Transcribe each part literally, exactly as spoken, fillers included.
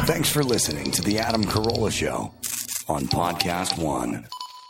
Thanks for listening to The Adam Carolla Show on Podcast One.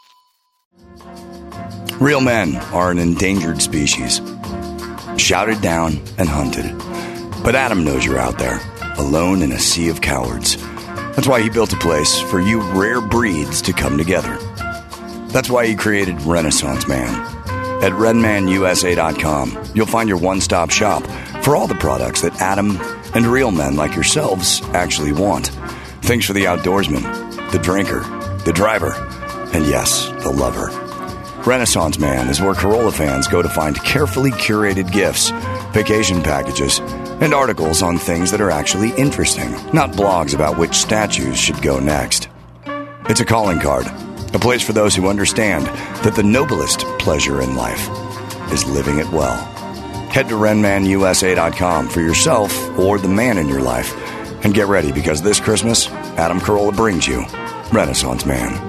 Real men are an endangered species, shouted down and hunted. But Adam knows you're out there, alone in a sea of cowards. That's why he built a place for you rare breeds to come together. That's why he created Renaissance Man. At red man U S A dot com, you'll find your one-stop shop for all the products that Adam and real men like yourselves actually want. Things for the outdoorsman, the drinker, the driver, and yes, the lover. Renaissance Man is where Carolla fans go to find carefully curated gifts, vacation packages, and articles on things that are actually interesting, not blogs about which statues should go next. It's a calling card, a place for those who understand that the noblest pleasure in life is living it well. Head to red man U S A dot com for yourself or the man in your life, and get ready because this Christmas, Adam Carolla brings you Renaissance Man.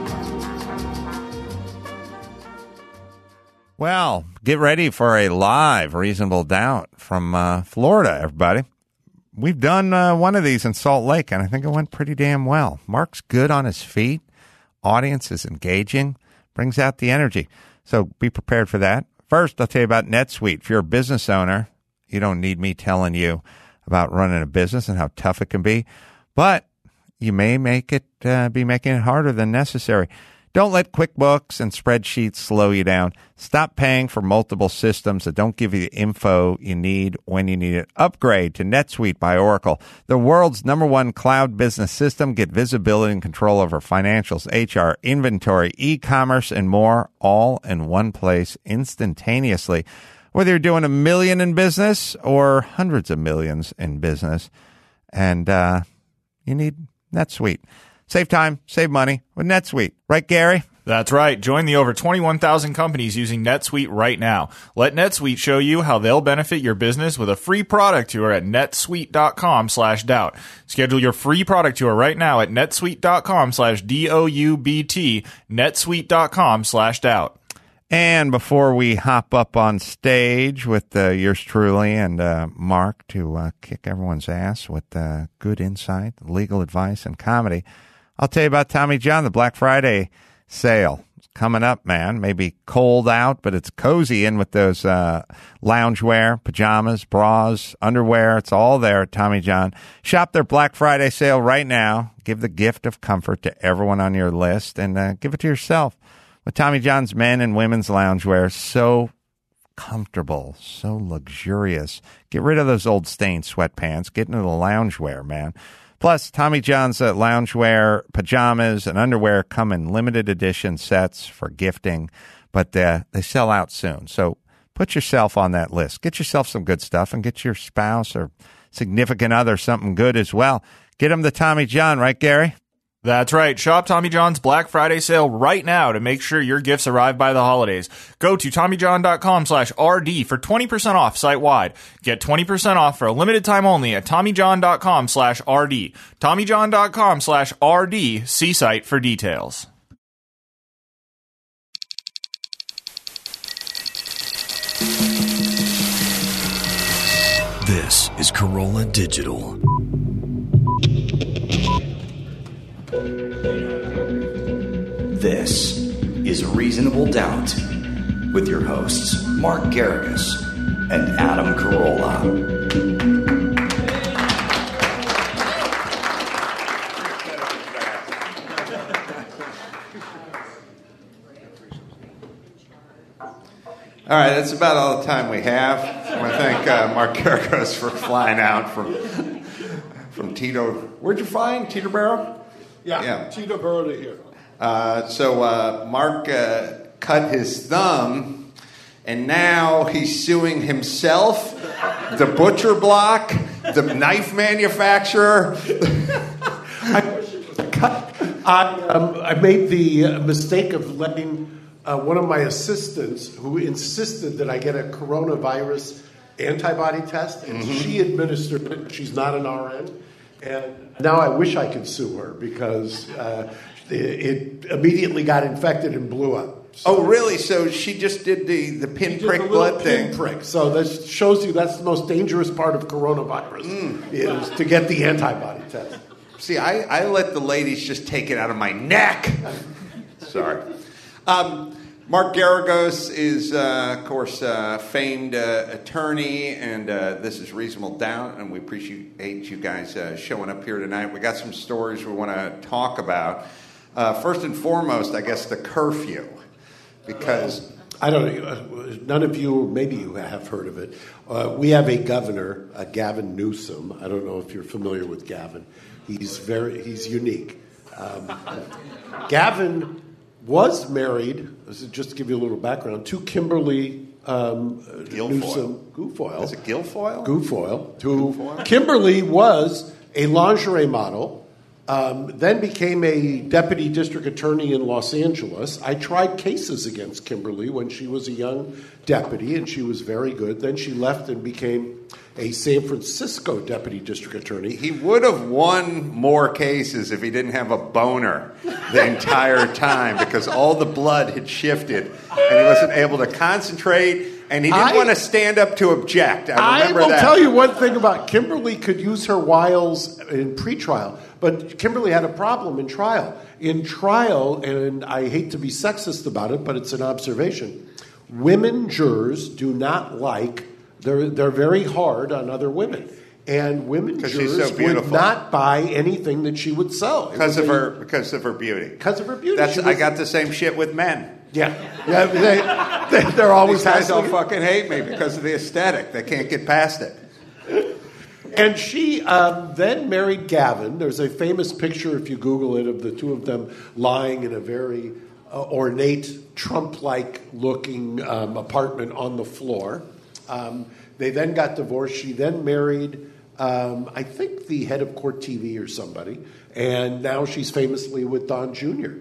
Well, get ready for a live Reasonable Doubt from uh, Florida, everybody. We've done uh, one of these in Salt Lake, and I think it went pretty damn well. Mark's good on his feet. Audience is engaging, brings out the energy. So be prepared for that. First, I'll tell you about NetSuite. If you're a business owner, you don't need me telling you about running a business and how tough it can be, but you may make it uh, be making it harder than necessary. Don't let QuickBooks and spreadsheets slow you down. Stop paying for multiple systems that don't give you the info you need when you need it. Upgrade to NetSuite by Oracle, the world's number one cloud business system. Get visibility and control over financials, H R, inventory, e-commerce, and more, all in one place instantaneously. Whether you're doing a million in business or hundreds of millions in business, and uh, you need NetSuite. Save time, save money with NetSuite. Right, Gary? That's right. Join the over twenty-one thousand companies using NetSuite right now. Let NetSuite show you how they'll benefit your business with a free product tour at netsuite.com slash doubt. Schedule your free product tour right now at netsuite.com slash D-O-U-B-T, netsuite.com slash doubt. And before we hop up on stage with uh, yours truly and uh, Mark to uh, kick everyone's ass with uh, good insight, legal advice, and comedy, I'll tell you about Tommy John, the Black Friday sale. It's coming up, man. Maybe cold out, but it's cozy in with those uh, loungewear, pajamas, bras, underwear. It's all there at Tommy John. Shop their Black Friday sale right now. Give the gift of comfort to everyone on your list, and uh, give it to yourself. With Tommy John's men and women's loungewear, so comfortable, so luxurious. Get rid of those old stained sweatpants. Get into the loungewear, man. Plus, Tommy John's uh, loungewear, pajamas, and underwear come in limited edition sets for gifting, but uh, they sell out soon. So put yourself on that list. Get yourself some good stuff and get your spouse or significant other something good as well. Get them the Tommy John, right, Gary? That's right. Shop Tommy John's Black Friday sale right now to make sure your gifts arrive by the holidays. Go to TommyJohn.com slash RD for twenty percent off site-wide. Get twenty percent off for a limited time only at TommyJohn.com slash RD. TommyJohn.com slash RD. See site for details. This is Carolla Digital. This is Reasonable Doubt with your hosts, Mark Garrigus and Adam Carolla. All right, that's about all the time we have. I want to thank uh, Mark Garrigus for flying out from from Tito. Where'd you fly? Teterboro? Yeah, yeah. Teterboro to here. Uh, so uh, Mark uh, cut his thumb, and now he's suing himself, the butcher block, the knife manufacturer. I wish it was cut. I, um, I made the uh, mistake of letting uh, one of my assistants, who insisted that I get a coronavirus antibody test, and mm-hmm. she administered it. She's not an R N. And now I wish I could sue her because uh, it immediately got infected and blew up. So, oh, really? So she just did the, the pinprick the blood pin thing? Prick. So that shows you that's the most dangerous part of coronavirus, mm. is to get the antibody test. See, I, I let the ladies just take it out of my neck. Sorry. Um, Mark Geragos is, uh, of course, a famed uh, attorney, and uh, this is Reasonable Doubt, and we appreciate you guys uh, showing up here tonight. We got some stories we want to talk about. Uh, first and foremost, I guess the curfew, because... I don't know. None of you, maybe you have heard of it. Uh, we have a governor, uh, Gavin Newsom. I don't know if you're familiar with Gavin. He's very, he's unique. Um, Gavin was married, just to give you a little background, to Kimberly um, Newsom Guilfoyle. Is it Guilfoyle? Guilfoyle. To Guilfoyle? Kimberly was a lingerie model. Um, then became a deputy district attorney in Los Angeles. I tried cases against Kimberly when she was a young deputy, and she was very good. Then she left and became a San Francisco deputy district attorney. He would have won more cases if he didn't have a boner the entire time, because all the blood had shifted, and he wasn't able to concentrate. And he didn't I, want to stand up to object. I remember I will that. tell you one thing about Kimberly could use her wiles in pretrial, but Kimberly had a problem in trial. In trial, and I hate to be sexist about it, but it's an observation, women jurors do not like, they're, they're very hard on other women. And women jurors so would not buy anything that she would sell. Because of a, her because of her beauty. Because of her beauty. That's, was, I got the same shit with men. Yeah, yeah, they, they, they're always These guys all asking. fucking hate me because of the aesthetic. They can't get past it. And she um, then married Gavin. There's a famous picture, if you Google it, of the two of them lying in a very uh, ornate, Trump-like looking um, apartment on the floor. Um, they then got divorced. She then married, um, I think, the head of Court T V or somebody. And now she's famously with Don Junior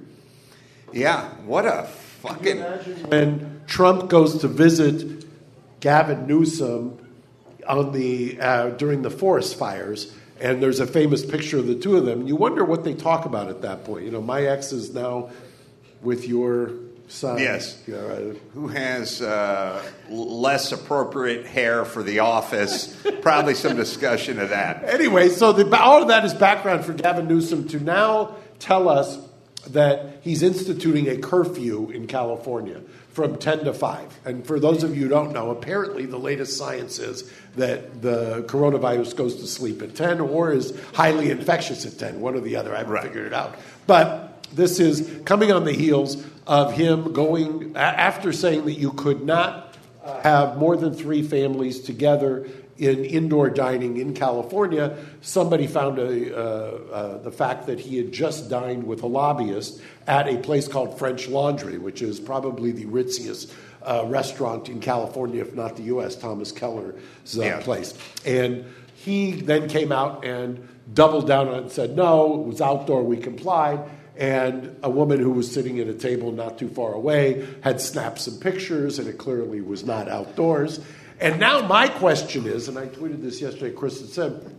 Yeah, what a fucking... When Trump goes to visit Gavin Newsom on the uh, during the forest fires, and there's a famous picture of the two of them, you wonder what they talk about at that point. You know, my ex is now with your son. Yes. You know, uh, Who has uh, less appropriate hair for the office? Probably some discussion of that. Anyway, so the, all of that is background for Gavin Newsom to now tell us that he's instituting a curfew in California from ten to five. And for those of you who don't know, apparently the latest science is that the coronavirus goes to sleep at ten or is highly infectious at ten, one or the other. I haven't right. figured it out. But this is coming on the heels of him going, after saying that you could not have more than three families together in indoor dining in California. Somebody found a, uh, uh, the fact that he had just dined with a lobbyist at a place called French Laundry, which is probably the ritziest uh, restaurant in California, if not the U S, Thomas Keller's uh, yeah. place. And he then came out and doubled down on it and said, no, it was outdoor, we complied. And a woman who was sitting at a table not too far away had snapped some pictures, and it clearly was not outdoors. And now my question is, and I tweeted this yesterday, Chris had said,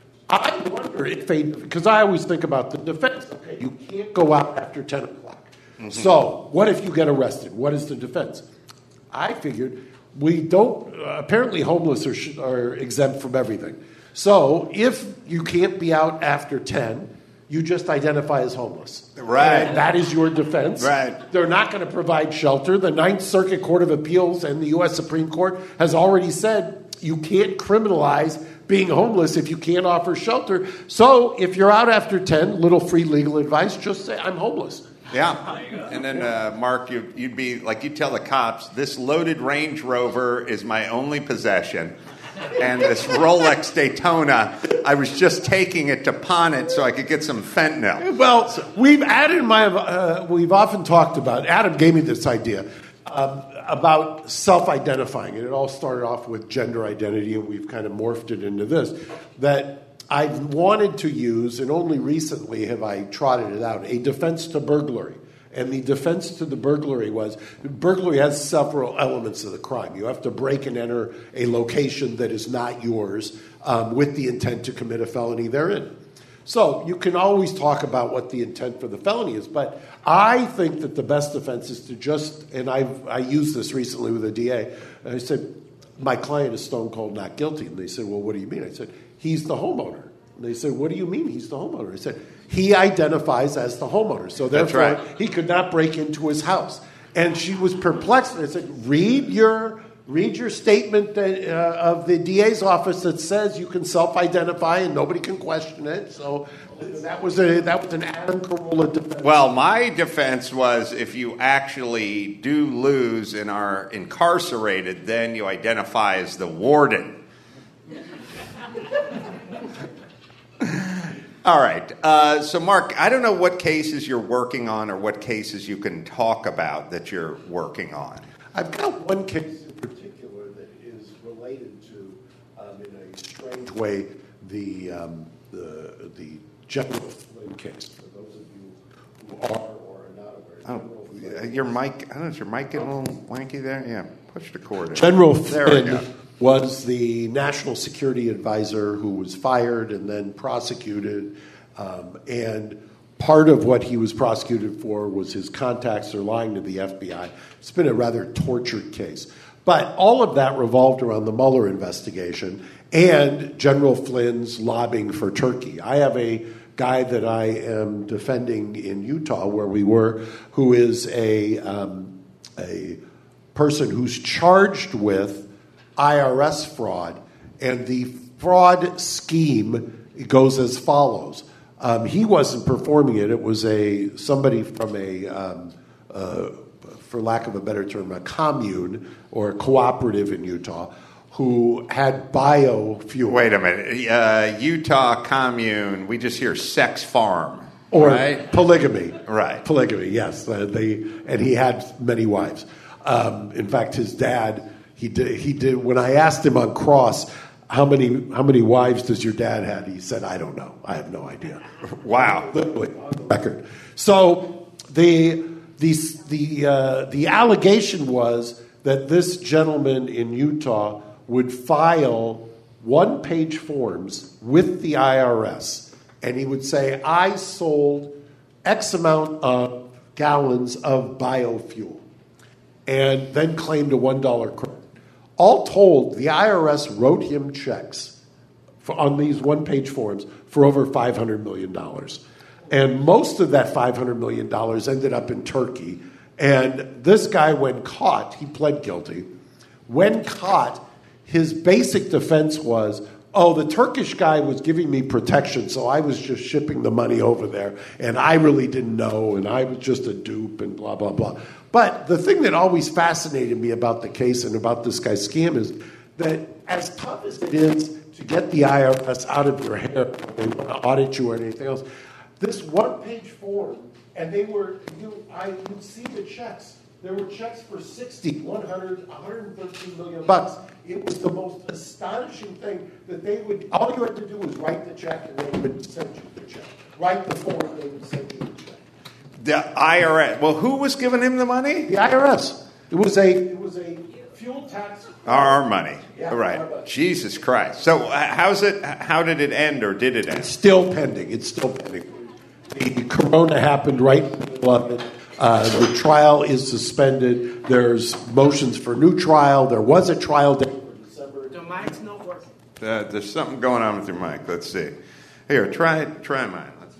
I wonder if they, because I always think about the defense. Okay, you can't go out after ten o'clock. Mm-hmm. So what if you get arrested? What is the defense? I figured we don't, uh, apparently homeless are, sh- are exempt from everything. So if you can't be out after ten, you just identify as homeless. Right. And that is your defense. Right. They're not going to provide shelter. The Ninth Circuit Court of Appeals and the U S Supreme Court has already said you can't criminalize being homeless if you can't offer shelter. So if you're out after ten, little free legal advice, just say, I'm homeless. Yeah. And then, uh, Mark, you, you'd be like, you'd tell the cops, this loaded Range Rover is my only possession. And this Rolex Daytona, I was just taking it to pawn it so I could get some fentanyl. Well, so, we've added my, uh, we've often talked about, Adam gave me this idea, um, about self-identifying. And it all started off with gender identity, and we've kind of morphed it into this, that I've wanted to use, and only recently have I trotted it out, a defense to burglary. And the defense to the burglary was, burglary has several elements of the crime. You have to break and enter a location that is not yours um, with the intent to commit a felony therein. So you can always talk about what the intent for the felony is, but I think that the best defense is to just, and I've, I used this recently with a D A, and I said, my client is stone cold not guilty. And they said, well, what do you mean? I said, he's the homeowner. And they said, what do you mean he's the homeowner? I said, he identifies as the homeowner. So therefore, right. he could not break into his house. And she was perplexed. And I said, read your read your statement that, uh, of the D A's office that says you can self-identify and nobody can question it. So that was a that was an Adam Carolla defense. Well, my defense was if you actually do lose and are incarcerated, then you identify as the warden. All right. Uh, so, Mark, I don't know what cases you're working on or what cases you can talk about that you're working on. I've got one case in particular that is related to, um, in a strange way, the um, the the General Flynn case. For those of you who are or are not aware, Oh, your mic. I don't know. Is your mic getting a little wanky there? Yeah. Push the cord in. General There we go. Flynn was the national security advisor who was fired and then prosecuted. Um, and part of what he was prosecuted for was his contacts or lying to the F B I. It's been a rather tortured case. But all of that revolved around the Mueller investigation and General Flynn's lobbying for Turkey. I have a guy that I am defending in Utah, where we were, who is a um, a person who's charged with I R S fraud, and the fraud scheme goes as follows. Um, he wasn't performing it. It was a somebody from a, um, uh, for lack of a better term, a commune or a cooperative in Utah who had biofuel. Wait a minute. Uh, Utah commune, we just hear sex farm. Or right? polygamy. Right. Polygamy, yes. Uh, they, and he had many wives. Um, in fact, his dad... He did. He did. When I asked him on Cross, how many how many wives does your dad have? He said, "I don't know. I have no idea." Wow. Literally on the record. So the the the uh, the allegation was that this gentleman in Utah would file one-page forms with the I R S, and he would say, "I sold X amount of gallons of biofuel," and then claimed a one dollar credit. All told, the I R S wrote him checks for, on these one-page forms for over five hundred million dollars. And most of that five hundred million dollars ended up in Turkey. And this guy, when caught, he pled guilty. When caught, his basic defense was, oh, the Turkish guy was giving me protection, so I was just shipping the money over there, and I really didn't know, and I was just a dupe, and blah, blah, blah. But the thing that always fascinated me about the case and about this guy's scam is that as tough as it is to get the I R S out of your hair when they want to audit you or anything else, this one-page form, and they were, you, I would see the checks. There were checks for sixty, one hundred, one hundred thirteen million bucks. It was the most astonishing thing that they would, all you had to do was write the check and they would send you the check. Write the form and they would send you the check. The I R S. Well, who was giving him the money? The I R S. It was a it was a fuel tax. Our money. Yeah, right. our money. Jesus Christ. So uh, how's it? How did it end, or did it end? It's still pending. It's still pending. The corona happened right in the middle of it. Uh, the trial is suspended. There's motions for new trial. There was a trial date for December. The mic's not working. Uh, there's something going on with your mic. Let's see. Here, try try mine. Let's see.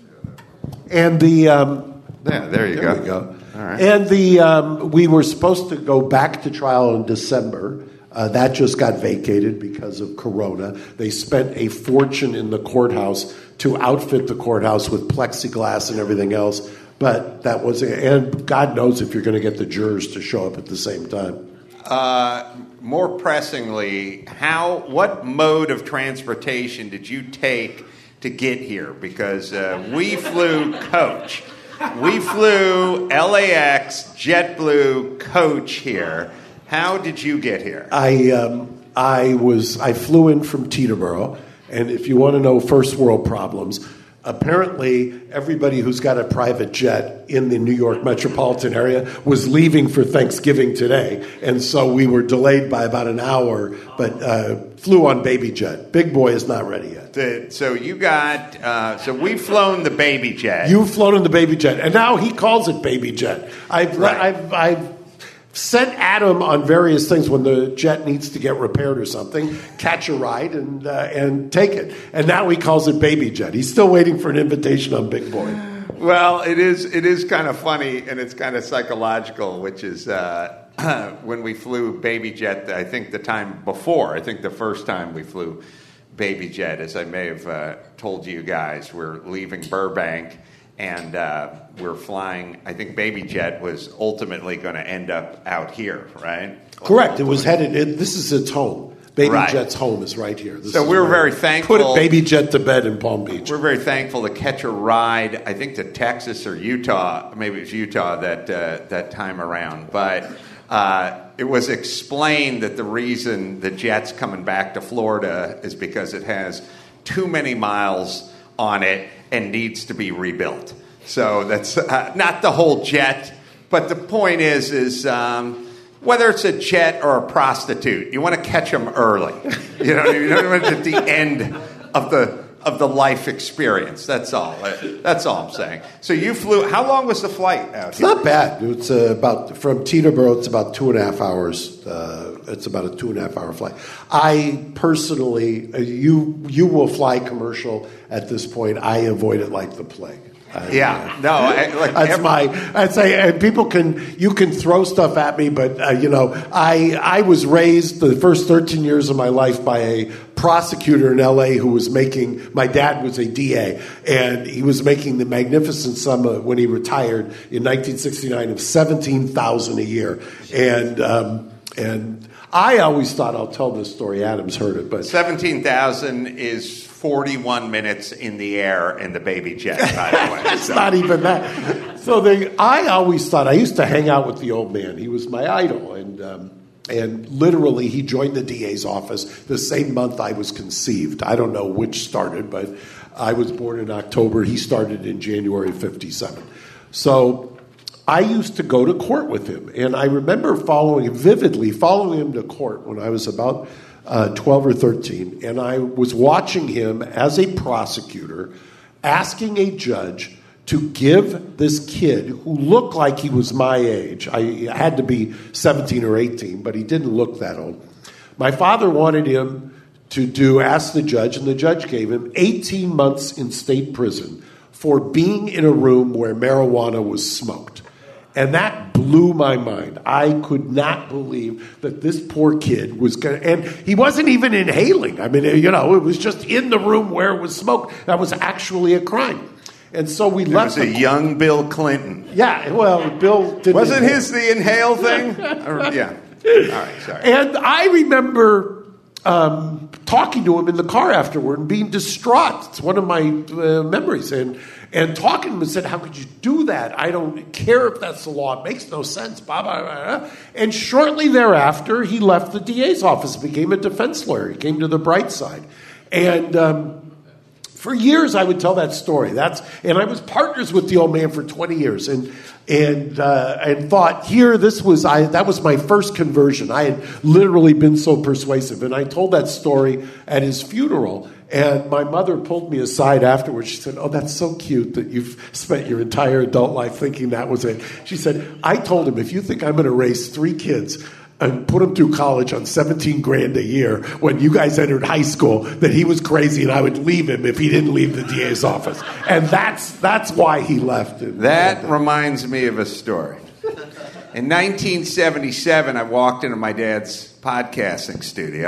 And the um, Yeah, there you there go. we go. All right. And the um, we were supposed to go back to trial in December. Uh, that just got vacated because of Corona. They spent a fortune in the courthouse to outfit the courthouse with plexiglass and everything else. But that was, and God knows if you're going to get the jurors to show up at the same time. Uh, more pressingly, how? What mode of transportation did you take to get here? Because uh, we flew coach. We flew L A X, JetBlue, coach here. How did you get here? I um, I was I flew in from Teterboro, and if you want to know first world problems, apparently everybody who's got a private jet in the New York metropolitan area was leaving for Thanksgiving today, and so we were delayed by about an hour, but uh, flew on baby jet. Big boy is not ready yet. The, so you got, uh, so we've flown the baby jet. You've flown in the baby jet, and now he calls it baby jet. I've, Right. I've, I've sent Adam on various things when the jet needs to get repaired or something, catch a ride and uh, and take it. And now he calls it Baby Jet. He's still waiting for an invitation on Big Boy. Well, it is it is kind of funny and it's kind of psychological, which is uh, when we flew Baby Jet, I think the time before, I think the first time we flew Baby Jet, as I may have uh, told you guys, we're leaving Burbank. And uh, we're flying, I think Baby Jet was ultimately going to end up out here, right? Correct. It was headed, it, this is its home. Baby right. Jet's home is right here. This so we were very thankful. Put Baby Jet to bed in Palm Beach. We're very thankful to catch a ride, I think to Texas or Utah, maybe it was Utah that, uh, that time around. But uh, it was explained that the reason the jet's coming back to Florida is because it has too many miles on it and needs to be rebuilt. So that's uh, not the whole jet, but the point is, is um, whether it's a jet or a prostitute, you want to catch them early. You know, you don't want it at the end of the of the life experience. That's all. That's all I'm saying. So you flew. How long was the flight out It's here? not bad. It's uh, about from Teterboro. It's about two and a half hours. Uh, it's about a two and a half hour flight. I personally, uh, you you will fly commercial at this point. I avoid it like the plague. I, Yeah, no, I, like That's every- my. I'd say and people can you can throw stuff at me, but uh, you know, I I was raised the first thirteen years of my life by a prosecutor in L A who was making. My dad was a D A, and he was making the magnificent sum of, when he retired in nineteen sixty-nine of seventeen thousand a year, and um, and I always thought I'll tell this story. Adam's heard it, but seventeen thousand is forty-one minutes in the air in the Baby Jet, by the way. it's not even that. So they, I always thought I used to hang out with the old man. He was my idol, and um, and literally he joined the D A's office the same month I was conceived. I don't know which started, but I was born in October. He started in January of fifty-seven. So I used to go to court with him, and I remember following vividly following him to court when I was about uh, twelve or thirteen, and I was watching him as a prosecutor asking a judge to give this kid who looked like he was my age. I had to be seventeen or eighteen, but he didn't look that old. My father wanted him to do ask the judge, and the judge gave him eighteen months in state prison for being in a room where marijuana was smoked. And that blew my mind. I could not believe that this poor kid was going to, and he wasn't even inhaling. I mean, you know, it was just in the room where it was smoked. That was actually a crime. And so we It left. was a the, young Bill Clinton. yeah, well, Bill didn't. Wasn't inhale. his the inhale thing? Or- yeah. All right, sorry. And I remember um, talking to him in the car afterward and being distraught. It's one of my uh, memories. And and talking to him and said, how could you do that? I don't care if that's the law. It makes no sense. Blah, blah, blah, blah. And shortly thereafter, he left the D A's office, became a defense lawyer. He came to the bright side. And um, for years, I would tell that story. That's and I was partners with the old man for twenty years, and and uh, and thought here this was I that was my first conversion. I had literally been so persuasive, and I told that story at his funeral. And my mother pulled me aside afterwards. She said, "Oh, that's so cute that you've spent your entire adult life thinking that was it." She said, "I told him if you think I'm going to raise three kids and put him through college on seventeen grand a year when you guys entered high school, that he was crazy and I would leave him if he didn't leave the D A's office." And that's that's why he left. And, That and, reminds me of a story. In nineteen seventy-seven, I walked into my dad's podcasting studio.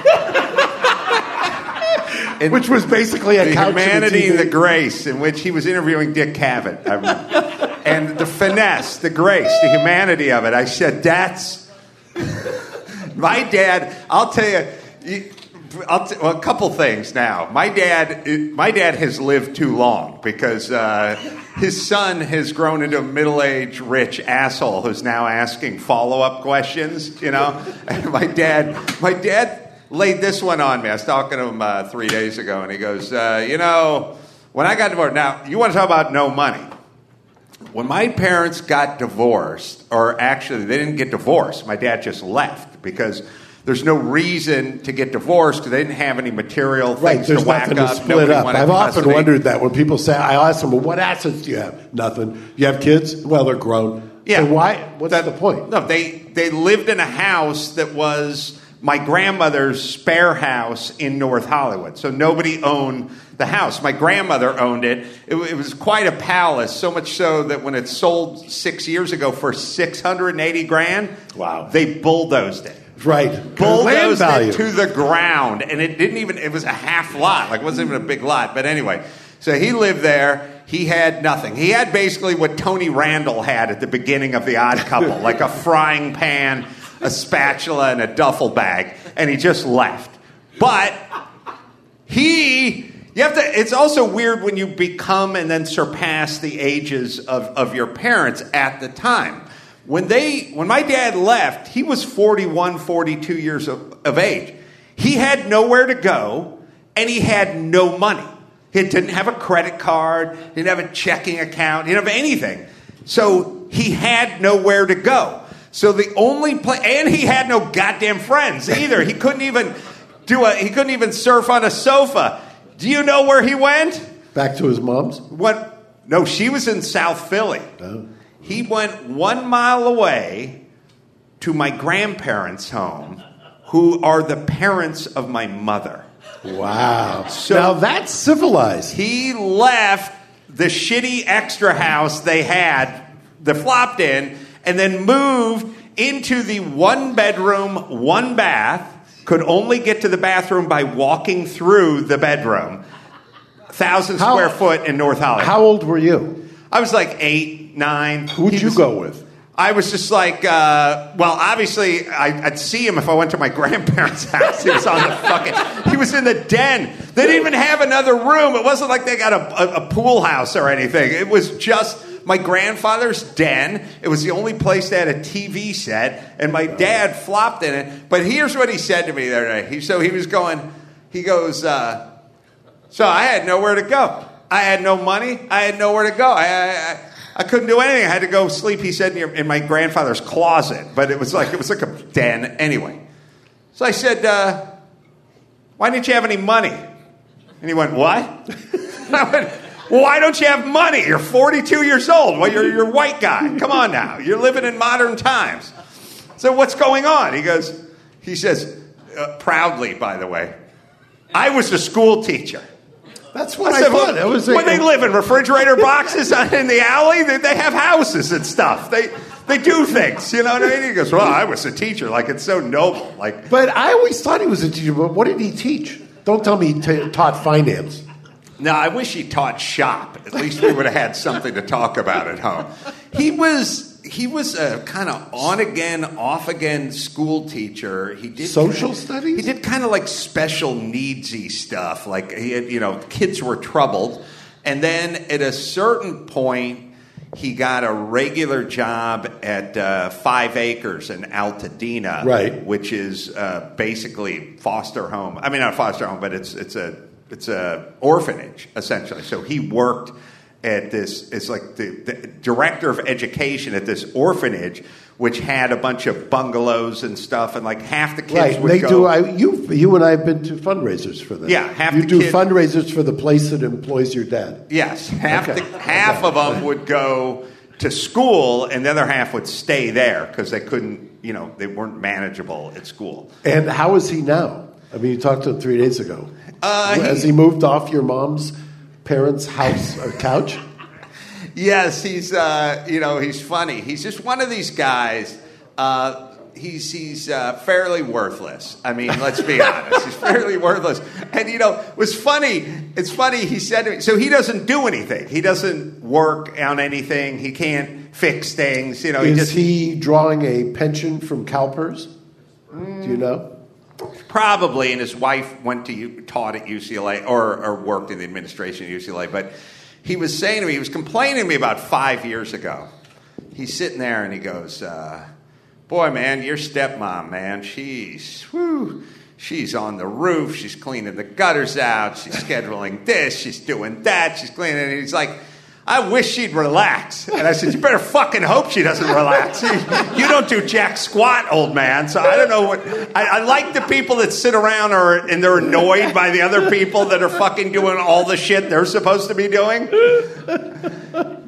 In which was basically a the couch humanity and and the grace, in which he was interviewing Dick Cavett. I remember. And the finesse, the grace, the humanity of it. I said, that's... My dad, I'll tell you... you I'll t- well, a couple things now. My dad, my dad has lived too long because uh, his son has grown into a middle-aged, rich asshole who's now asking follow-up questions. You know, and my dad, my dad laid this one on me. I was talking to him uh, three days ago, and he goes, uh, "You know, when I got divorced, now you want to talk about no money." When my parents got divorced, or actually they didn't get divorced, my dad just left because there's no reason to get divorced because they didn't have any material things right, there's to whack nothing up. to split Nobody up. wanted I've often custody. wondered that when people say, I ask them, well, what assets do you have? Nothing. You have kids? Well, they're grown. Yeah. So why? What's That- the point? No, they they lived in a house that was my grandmother's spare house in North Hollywood. So nobody owned the house. My grandmother owned it. It, it was quite a palace, so much so that when it sold six years ago for six hundred eighty grand, Wow. they bulldozed it. Right. Land Bulldozed value. it to the ground, and it didn't even. It was a half lot, like it wasn't even a big lot. But anyway, so he lived there. He had nothing. He had basically what Tony Randall had at the beginning of The Odd Couple, like a frying pan, a spatula, and a duffel bag, and he just left. But he, you have to. It's also weird when you become and then surpass the ages of, of your parents at the time. When they, when my dad left, he was forty-one, forty-two years of, of age. He had nowhere to go, and he had no money. He didn't have a credit card, didn't have a checking account, he didn't have anything. So he had nowhere to go. So the only place, and he had no goddamn friends either. He couldn't even do a, he couldn't even surf on a sofa. Do you know where he went? Back to his mom's? What? No, she was in South Philly. Oh. He went one mile away to my grandparents' home, who are the parents of my mother. Wow. So- now that's civilized. He left the shitty extra house they had, the flopped in, and then moved into the one bedroom, one bath, could only get to the bathroom by walking through the bedroom. Thousand How- square foot in North Hollywood. How old were you? I was like eight, nine. Who'd He you was- go with? I was just like, uh, well, obviously, I, I'd see him if I went to my grandparents' house. He was on the fucking, he was in the den. They didn't even have another room. It wasn't like they got a, a, a pool house or anything. It was just my grandfather's den. It was the only place that had a T V set, and my dad flopped in it. But here's what he said to me the other day. He, so he was going, he goes, uh, so I had nowhere to go. I had no money. I had nowhere to go. I, I, I couldn't do anything. I had to go sleep, he said, in, your, in my grandfather's closet. But it was like it was like a den anyway. So I said, uh, why didn't you have any money? And he went, what? I went, well, why don't you have money? You're forty-two years old. Well, you're, you're a white guy. Come on now. You're living in modern times. So what's going on? He goes, he says, uh, proudly, by the way, I was a school teacher. That's what I I, said, thought. well, It was when they live in refrigerator boxes in the alley, they, they have houses and stuff. They they do things, you know what I mean? He goes, well, I was a teacher. Like, it's so noble. Like, But I always thought he was a teacher. But what did he teach? Don't tell me he t- taught finance. no, I wish he taught shop. At least we would have had something to talk about at home. He was he was a kind of on again, off again school teacher. He did Social kinda, studies? He did kind of like special needsy stuff. Like he had, you know, kids were troubled, and then at a certain point, he got a regular job at uh, Five Acres in Altadena, Right. which is uh, basically foster home. I mean, not foster home, but it's it's a it's a orphanage essentially. So he worked at this. It's like the, the director of education at this orphanage, which had a bunch of bungalows and stuff, and like half the kids Right. would They go. do. I, you, you and I have been to fundraisers for them. Yeah, half you the do kid- fundraisers for the place that employs your dad. Yes, half Okay. the, half Okay. of them would go to school, and the other half would stay there because they couldn't, you know, they weren't manageable at school. And how is he now? I mean, you talked to him three days ago. Uh, Has he- he moved off your mom's parents' house or couch? Yes, he's uh, you know he's funny. He's just one of these guys. Uh, he's he's uh, fairly worthless. I mean, let's be honest. He's fairly worthless. And you know, it was funny. It's funny. He said to me, so he doesn't do anything. He doesn't work on anything. He can't fix things. You know, he Is just he drawing a pension from CalPERS? Do you know? probably. And his wife went to U, taught at U C L A or or worked in the administration at U C L A, but. He was saying to me, he was complaining to me about five years ago. He's sitting there and he goes, uh, boy, man, your stepmom, man, she's, whew, she's on the roof. She's cleaning the gutters out. She's scheduling this. She's doing that. She's cleaning. And he's like, I wish she'd relax. And I said, you better fucking hope she doesn't relax. You don't do jack squat, old man. So I don't know what... I, I like the people that sit around or, and they're annoyed by the other people that are fucking doing all the shit they're supposed to be doing.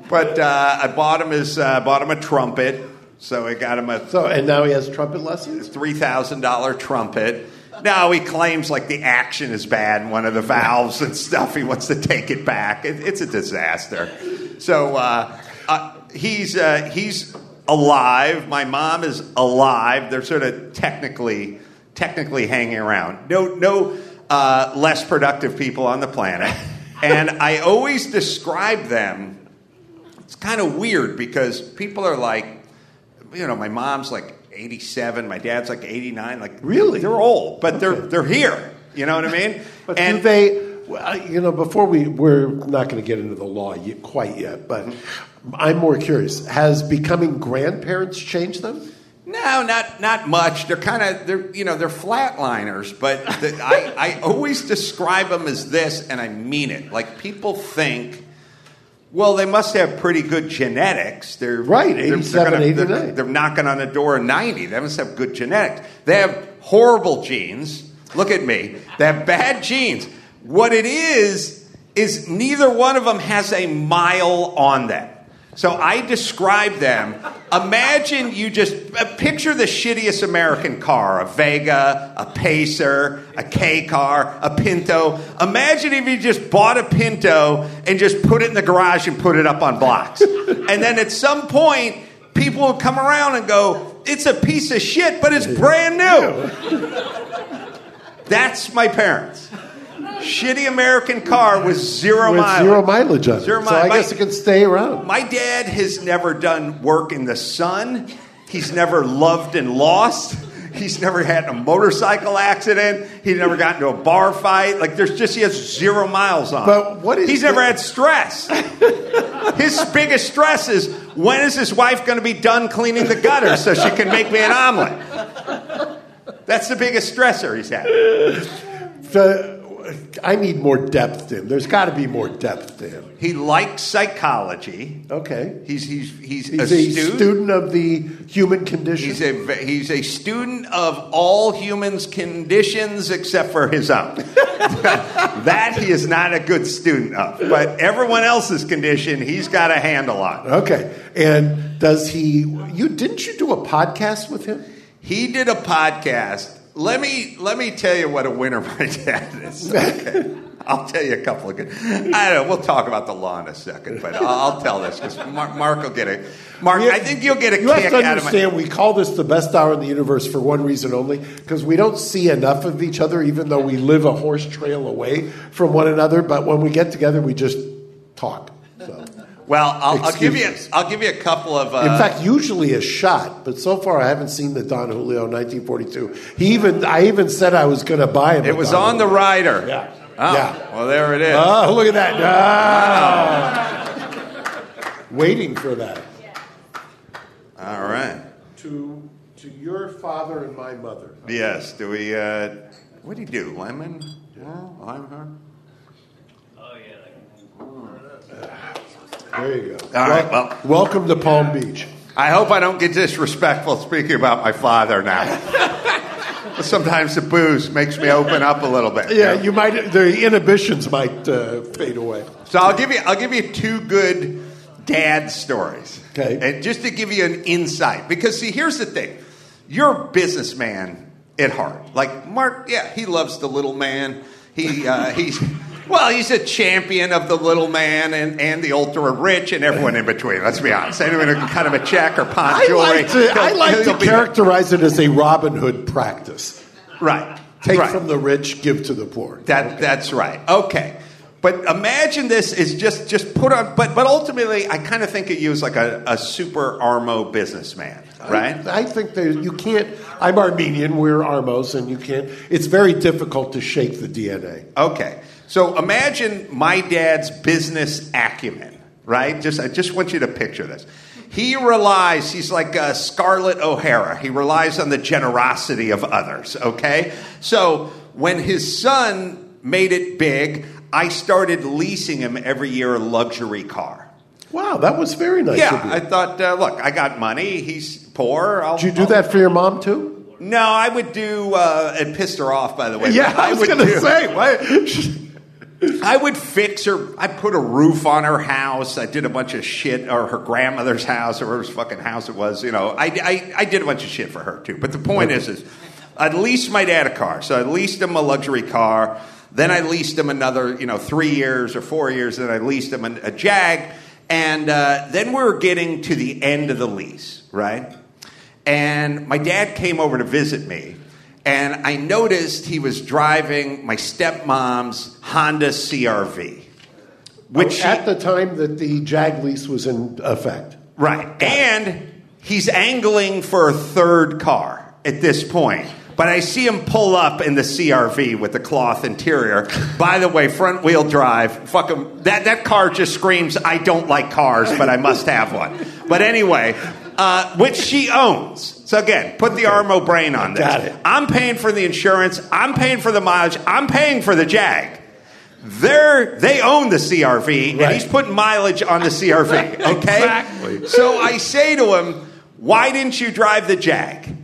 But uh, I bought him his uh, bought him a trumpet, so I got him a So and now he has trumpet lessons. three thousand dollar trumpet. Now he claims like the action is bad in one of the valves and stuff. He wants to take it back. It, it's a disaster. So uh, uh, he's uh, he's alive. My mom is alive. They're sort of technically technically hanging around. No no uh, less productive people on the planet. And I always describe them. It's kind of weird because people are like, you know, my mom's like eighty-seven, my dad's like eighty-nine. Like, really, they're old, but they're they're here. You know what I mean? But and do they? Well, you know, before we we're not going to get into the law yet, quite yet, but I'm more curious. Has becoming grandparents changed them? No, not not much. They're kind of they're you know they're flatliners, but the, I I always describe them as this, and I mean it. Like people think. Well, they must have pretty good genetics. They're right, they're, eighty-seven, they're, gonna, eighty-nine. they're, they're knocking on the door of ninety. They must have good genetics. They have horrible genes. Look at me. They have bad genes. What it is, is neither one of them has a mile on them. So I describe them. Imagine you just uh, picture the shittiest American car, a Vega, a Pacer, a K car, a Pinto. Imagine if you just bought a Pinto and just put it in the garage and put it up on blocks. And then at some point, people would come around and go, it's a piece of shit, but it's brand new. That's my parents. Shitty American car with zero with mileage. Zero mileage on it. Zero so I mi- guess it can stay around. My dad has never done work in the sun. He's never loved and lost. He's never had a motorcycle accident. He's never gotten into a bar fight. Like there's just he has zero miles on. But what is He's the- never had stress. His biggest stress is when is his wife going to be done cleaning the gutter so she can make me an omelet? That's the biggest stressor he's had. The, I need more depth to him. There's got to be more depth to him. He likes psychology. Okay. He's he's he's, He's astute. a student of the human condition. He's a he's a student of all humans' conditions except for his own. That he is not a good student of. But everyone else's condition, he's got a handle on. Okay. And does he? You didn't you do a podcast with him? He did a podcast. Let me let me tell you what a winner my dad is. Okay. I'll tell you a couple of good. I don't know. We'll talk about the law in a second, but I'll, I'll tell this because Mark, Mark will get it. Mark, You- I think you'll get a You kick have to out of my. understand, we call this the best hour in the universe for one reason only, because we don't see enough of each other, even though we live a horse trail away from one another. But when we get together, we just talk. So. Well, I'll, I'll give you. Excuses. I'll give you a couple of. Uh, In fact, usually a shot, but so far I haven't seen the Don Julio nineteen forty-two. He even, I even said I was going to buy him. it a was Don on the Julio. rider. Yeah. Oh, Yeah. well, there it is. Oh, look at that! Ah. Waiting for that. All right. To to your father and my mother. Yes. Do we? Uh, what do you do? Lemon? Yeah. Lime? Huh? There you go. All right, well- welcome to Palm Beach. I hope I don't get disrespectful speaking about my father now. But sometimes the booze makes me open up a little bit. Yeah, you might. The inhibitions might uh, fade away. So I'll give you. I'll give you two good dad stories. Okay. And just to give you an insight, because see, here's the thing: you're a businessman at heart. Like Mark, yeah, he loves the little man. He uh, he's. Well, he's a champion of the little man and, and the ultra rich and everyone in between. Let's be honest. Anyone who can cut him a check or pawn I jewelry. like to, I he'll- like he'll to be- characterize it as a Robin Hood practice. Right. Take right. from the rich, give to the poor. That that's right. Okay. But imagine this is just just put on. But but ultimately, I kind of think of you as like a, a super Armo businessman, right? I, I think that you can't. I'm Armenian. We're Armos, and you can't. It's very difficult to shake the D N A. Okay. So imagine my dad's business acumen, right? Just I just want you to picture this. He relies, he's like uh, Scarlett O'Hara. He relies on the generosity of others, okay? So when his son made it big, I started leasing him every year a luxury car. Wow, that was very nice Yeah, of you. I thought, uh, look, I got money. He's poor. I'll, Did you do I'll- that for your mom too? No, I would do, uh, it pissed her off, by the way. Yeah, but I was would going to do- say. What? I would fix her. I put a roof on her house. I did a bunch of shit, or her grandmother's house, or whose fucking house it was. You know, I, I, I did a bunch of shit for her too. But the point is, is I leased my dad a car. So I leased him a luxury car. Then I leased him another, you know, three years or four years. Then I leased him a, a Jag. And uh, then we were getting to the end of the lease, right? And my dad came over to visit me. And I noticed he was driving my stepmom's Honda C R V. Which oh, at she, the time that the Jag lease was in effect. Right. Got and it. He's angling for a third car at this point. But I see him pull up in the C R V with the cloth interior. By the way, front wheel drive. Fuck him. That, that car just screams, I don't like cars, but I must have one. But anyway, uh, which she owns. So again, put the Armo brain on this. Got it. I'm paying for the insurance. I'm paying for the mileage. I'm paying for the Jag. They're, they own the C R V, and right. he's putting mileage on the C R V. Okay? Exactly. So I say to him, why didn't you drive the Jag?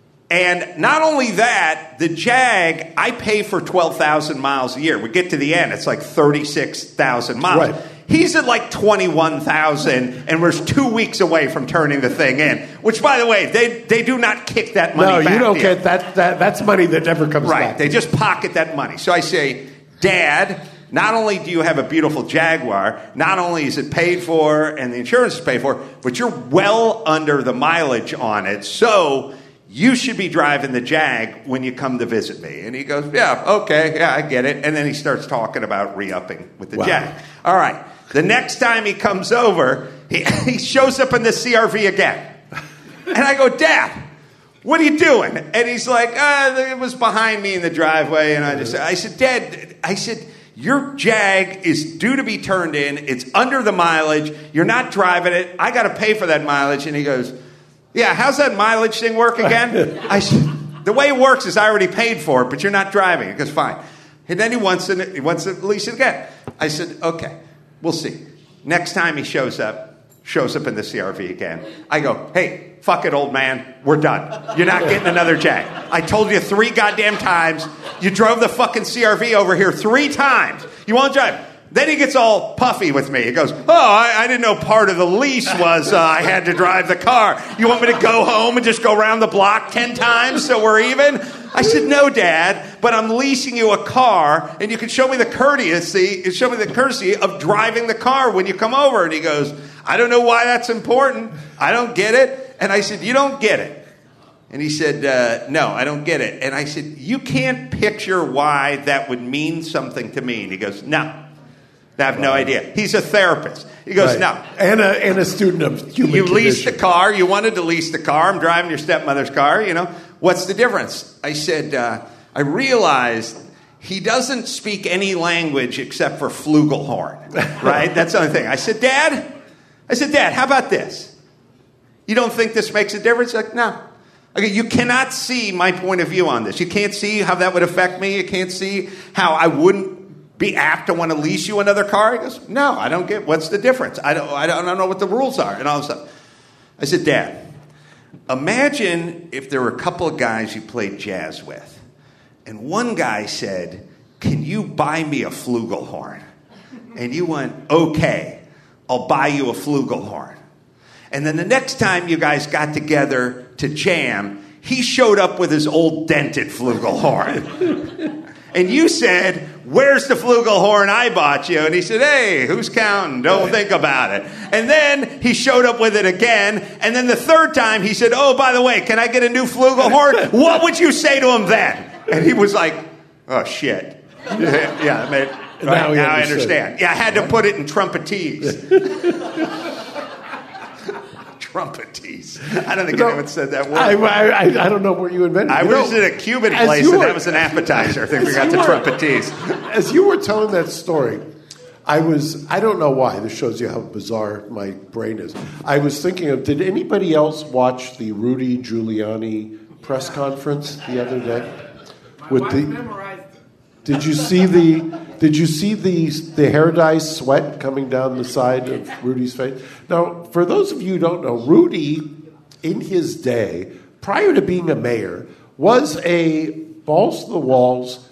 And not only that, the Jag, I pay for twelve thousand miles a year. We get to the end, it's like thirty-six thousand miles. Right. He's at like twenty-one thousand, and we're two weeks away from turning the thing in. Which, by the way, they, they do not kick that money no, back. No, you don't to get that, that. That's money that never comes right. back. Right, they just pocket that money. So I say, Dad, not only do you have a beautiful Jaguar, not only is it paid for and the insurance is paid for, but you're well under the mileage on it. So you should be driving the Jag when you come to visit me. And he goes, yeah, okay, yeah, I get it. And then he starts talking about re-upping with the wow. Jag. All right. The next time he comes over, he, he shows up in the C R V again. And I go, Dad, what are you doing? And he's like, ah, it was behind me in the driveway. And I just, I said, Dad, I said, your Jag is due to be turned in. It's under the mileage. You're not driving it. I got to pay for that mileage. And he goes, yeah, how's that mileage thing work again? I said, the way it works is I already paid for it, but you're not driving it. He goes, fine. And then he wants to, he wants to lease it again. I said, okay, we'll see. Next time he shows up, shows up in the C R V again. I go, hey, fuck it, old man. We're done. You're not getting another Jag. I told you three goddamn times. You drove the fucking C R V over here three times. You won't drive. Then he gets all puffy with me. He goes, oh, I, I didn't know part of the lease was uh, I had to drive the car. You want me to go home and just go around the block ten times so we're even? I said, no, Dad, but I'm leasing you a car, and you can show me the courtesy, show me the courtesy of driving the car when you come over. And he goes, I don't know why that's important. I don't get it. And I said, you don't get it. And he said, uh, no, I don't get it. And I said, you can't picture why that would mean something to me. And he goes, no. I have no idea. He's a therapist. He goes, right. no. And a, and a student of human You condition. leased the car. You wanted to lease the car. I'm driving your stepmother's car. You know, what's the difference? I said, uh, I realized he doesn't speak any language except for flugelhorn, right? That's the only thing. I said, Dad, I said, Dad, how about this? You don't think this makes a difference? Like, no. Okay, you cannot see my point of view on this. You can't see how that would affect me. You can't see how I wouldn't be apt to want to lease you another car? He goes, no, I don't get, what's the difference? I don't, I don't, I don't know what the rules are and all this stuff. I said, Dad, imagine if there were a couple of guys you played jazz with, and one guy said, can you buy me a flugelhorn? And you went, okay, I'll buy you a flugelhorn. And then the next time you guys got together to jam, he showed up with his old dented flugelhorn. And you said, where's the flugelhorn I bought you? And he said, hey, who's counting? Don't think about it. And then he showed up with it again. And then the third time he said, oh, by the way, can I get a new flugelhorn? What would you say to him then? And he was like, oh, shit. Yeah, yeah I mean, right, now, now I understand. Yeah, I had to put it in trumpetese. Trumpetese. I don't think you know, anyone said that word. I, I, I don't know where you invented it. I you was know, at a Cuban place, and that was an appetizer. I think we got the trumpetese. As you were telling that story, I was, I don't know why. This shows you how bizarre my brain is. I was thinking of, did anybody else watch the Rudy Giuliani press conference the other day? With My wife the, memorized it. Did you see the Did you see the the hair dye sweat coming down the side of Rudy's face? Now, for those of you who don't know, Rudy, in his day, prior to being a mayor, was a balls to the walls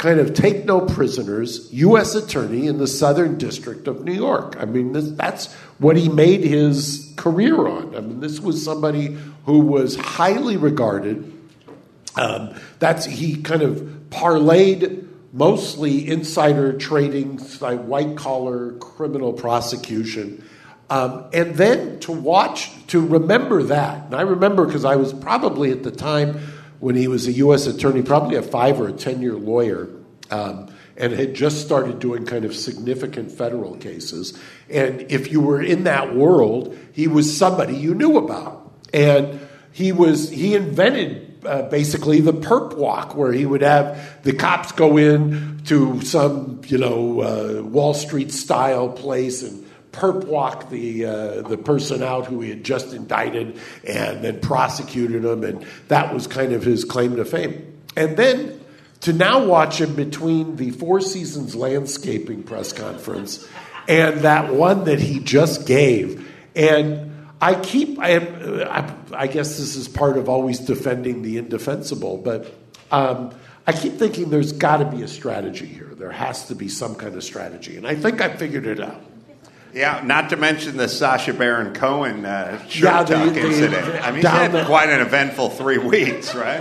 kind of take no prisoners U S attorney in the Southern District of New York. I mean, this, that's what he made his career on. I mean, this was somebody who was highly regarded. Um, that's he kind of parlayed mostly insider trading, like white-collar criminal prosecution. Um, and then to watch, to remember that. And I remember because I was probably at the time when he was a U S attorney, probably a five or a ten-year lawyer, um, and had just started doing kind of significant federal cases. And if you were in that world, he was somebody you knew about. And he was he invented uh, basically the perp walk, where he would have the cops go in to some, you know, uh, Wall Street style place and perp walk the uh, the person out who he had just indicted and then prosecuted him, and that was kind of his claim to fame. And then to now watch him between the Four Seasons landscaping press conference and that one that he just gave, and I keep I, I, I guess this is part of always defending the indefensible, but um, I keep thinking there's got to be a strategy here. There has to be some kind of strategy, and I think I figured it out. Yeah, not to mention the Sacha Baron Cohen uh, shirt Yeah, the- tuck the- incident. I mean, he's down had the- quite an eventful three weeks, right?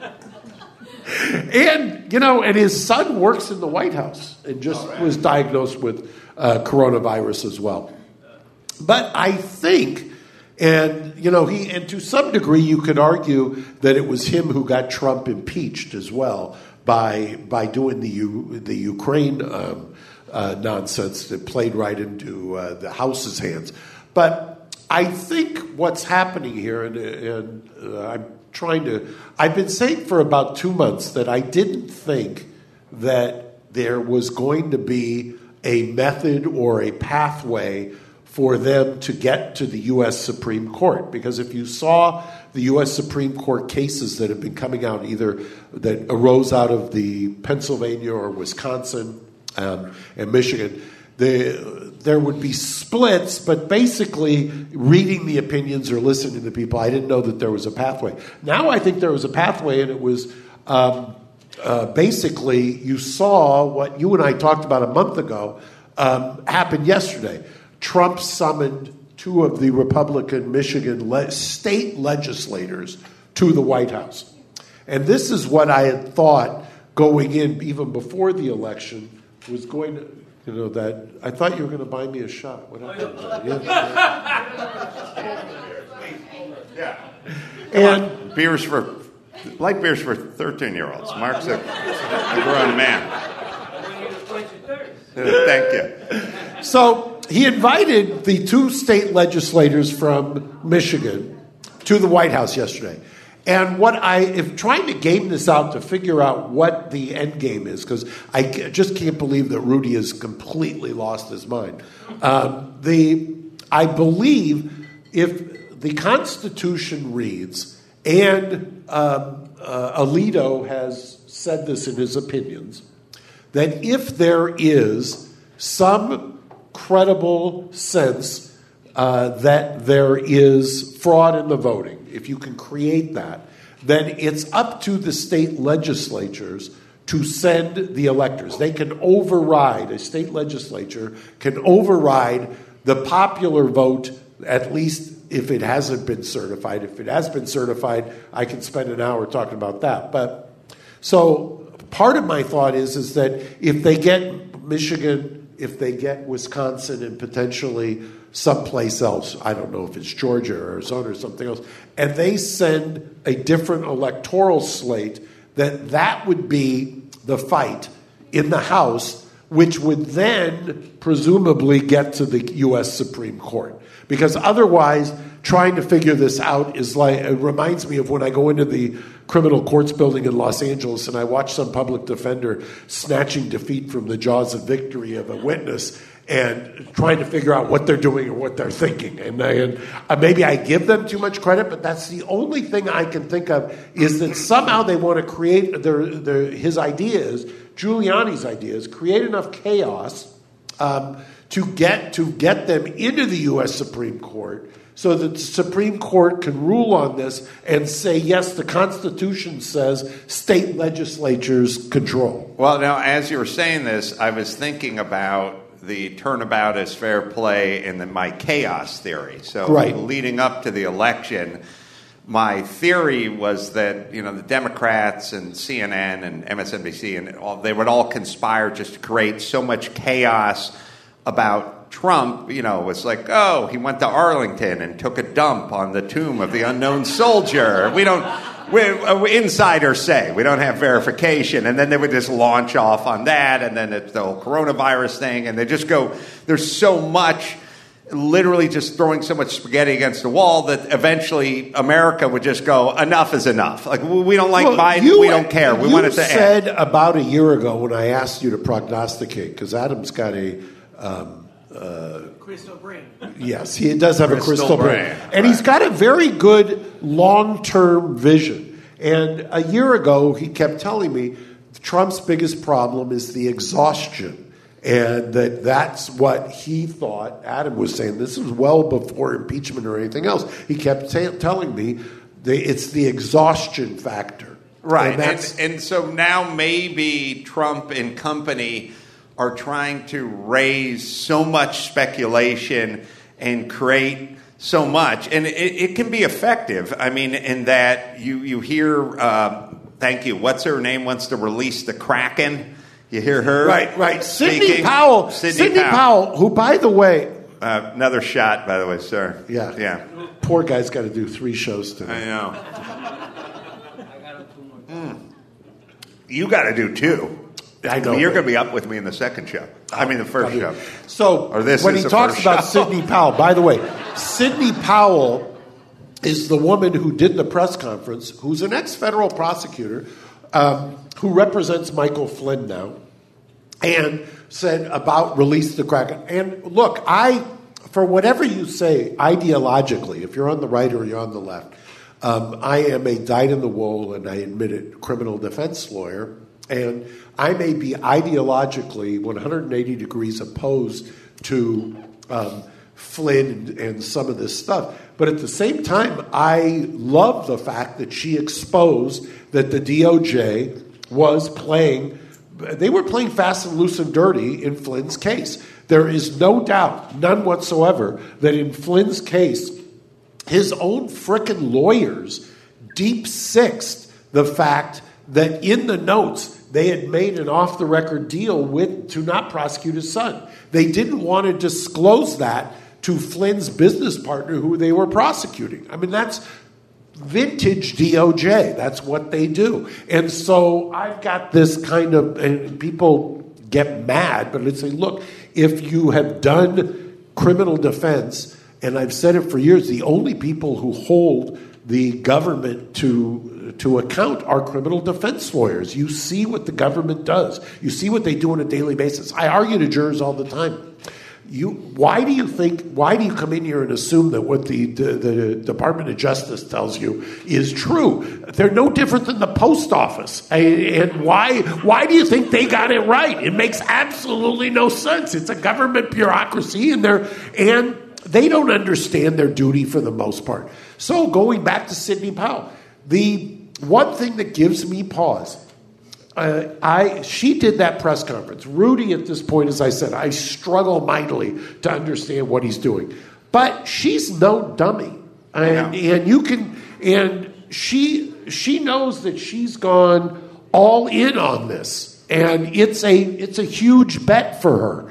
And, you know, and his son works in the White House and just right. was diagnosed with uh, coronavirus as well. But I think, and, you know, he, and to some degree you could argue that it was him who got Trump impeached as well by by doing the U, the Ukraine um, uh, nonsense that played right into uh, the House's hands. But I think what's happening here, and, and uh, I'm trying to, I've been saying for about two months that I didn't think that there was going to be a method or a pathway for them to get to the U S Supreme Court. Because if you saw the U S Supreme Court cases that have been coming out, either that arose out of the Pennsylvania or Wisconsin um, and Michigan, the, there would be splits, but basically reading the opinions or listening to people, I didn't know that there was a pathway. Now I think there was a pathway, and it was um, uh, basically you saw what you and I talked about a month ago um, happened yesterday. Trump summoned two of the Republican Michigan le- state legislators to the White House. And this is what I had thought going in, even before the election, was going to... You know, that I thought you were going to buy me a shot. What happened? Yeah. And beers for, like beers for thirteen-year-olds. Mark's a, a grown man. Thank you. So he invited the two state legislators from Michigan to the White House yesterday. And what I am trying to game this out to figure out what the end game is, because I just can't believe that Rudy has completely lost his mind. Um, the I believe if the Constitution reads, and um, uh, Alito has said this in his opinions, that if there is some credible sense uh, that there is fraud in the voting, if you can create that, then it's up to the state legislatures to send the electors. They can override, a state legislature can override the popular vote, at least if it hasn't been certified. If it has been certified, I can spend an hour talking about that. But so part of my thought is, is that if they get Michigan, if they get Wisconsin, and potentially someplace else, I don't know if it's Georgia or Arizona or something else, and they send a different electoral slate, that that would be the fight in the House, which would then presumably get to the U S Supreme Court. Because otherwise, trying to figure this out is like, it reminds me of when I go into the criminal courts building in Los Angeles and I watch some public defender snatching defeat from the jaws of victory of a witness and trying to figure out what they're doing or what they're thinking. And, and uh, maybe I give them too much credit, but that's the only thing I can think of, is that somehow they want to create, their, their, his idea is, Giuliani's idea is, create enough chaos um, to get to get them into the U S Supreme Court so that the Supreme Court can rule on this and say, yes, the Constitution says state legislatures control. Well, now, as you were saying this, I was thinking about the turnabout as fair play and then my chaos theory. So right. leading up to the election, my theory was that, you know, the Democrats and C N N and M S N B C and all, they would all conspire just to create so much chaos about Trump. You know, it was like, oh, he went to Arlington and took a dump on the tomb of the unknown soldier. We don't, we, uh, insiders say, we don't have verification. And then they would just launch off on that. And then it's the whole coronavirus thing. And they just go, there's so much, literally just throwing so much spaghetti against the wall that eventually America would just go, enough is enough. Like, we don't like well, Biden, you, we don't care. We you want it to said end. About a year ago when I asked you to prognosticate, because Adam's got a... Um, uh, crystal brain. Yes, he does have Crystal a crystal brain. brain. And Right. he's got a very good long-term vision. And a year ago, he kept telling me Trump's biggest problem is the exhaustion. And that that's what he thought. Adam was saying, this was well before impeachment or anything else. He kept t- telling me that it's the exhaustion factor. Right. And, that's, and, and so now maybe Trump and company are trying to raise so much speculation and create so much. And it, it can be effective. I mean, in that you, you hear, uh, thank you, what's her name wants to release the Kraken? You hear her? right, right. Sidney speaking? Powell. Sidney, Sidney Powell. Powell, who, by the way... Uh, another shot, by the way, sir. Yeah. Yeah. Poor guy's got to do three shows I today. know. Mm. You got to do two. I know. You're going to be up with me in the second show. I mean, the first show. So Or this when is he the talks first about show. Sidney Powell, by the way, Sidney Powell is the woman who did the press conference, who's an ex-federal prosecutor, um, who represents Michael Flynn now, and said about release the Kraken. And look, I, for whatever you say ideologically, if you're on the right or you're on the left, um, I am a dyed-in-the-wool, and I admit it, criminal defense lawyer. And I may be ideologically one hundred eighty degrees opposed to um, Flynn and, and some of this stuff. But at the same time, I love the fact that she exposed that the D O J was playing, they were playing fast and loose and dirty in Flynn's case. There is no doubt, none whatsoever, that in Flynn's case, his own frickin' lawyers deep-sixed the fact that in the notes, they had made an off-the-record deal with to not prosecute his son. They didn't want to disclose that to Flynn's business partner who they were prosecuting. I mean, that's vintage D O J. That's what they do. And so I've got this kind of, and people get mad, but it's say, look, if you have done criminal defense, and I've said it for years, the only people who hold the government to to account are criminal defense lawyers. You see what the government does. You see what they do on a daily basis. I argue to jurors all the time. You, why do you think? Why do you come in here and assume that what the, the, the Department of Justice tells you is true? They're no different than the post office. And why? Why do you think they got it right? It makes absolutely no sense. It's a government bureaucracy, and they're and they don't understand their duty for the most part. So going back to Sidney Powell, the one thing that gives me pause. Uh, I she did that press conference. Rudy, at this point, as I said, I struggle mightily to understand what he's doing. But she's no dummy, and Yeah. and you can and she she knows that she's gone all in on this, and it's a it's a huge bet for her,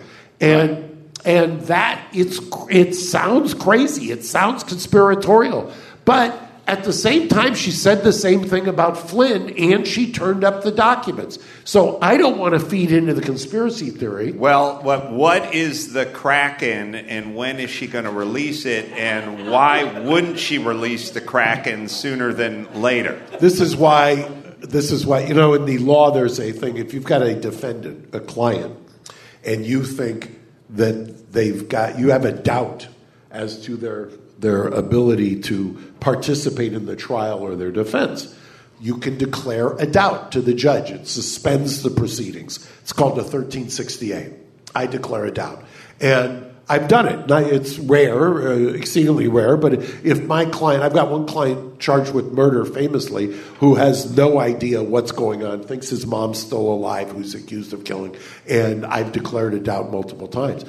and and that it's it sounds crazy, it sounds conspiratorial, but. At the same time, she said the same thing about Flynn, and she turned up the documents. So I don't want to feed into the conspiracy theory. Well, what what is the Kraken, and when is she going to release it, and why wouldn't she release the Kraken sooner than later? This is why, this is why, you know, in the law, there's a thing. If you've got a defendant, a client, and you think that they've got, you have a doubt as to their their ability to participate in the trial or their defense, you can declare a doubt to the judge. It suspends the proceedings. It's called a thirteen sixty-eight. I declare a doubt. And I've done it. Now, it's rare, uh, exceedingly rare, but if my client, I've got one client charged with murder famously who has no idea what's going on, thinks his mom's still alive, who's accused of killing, and I've declared a doubt multiple times.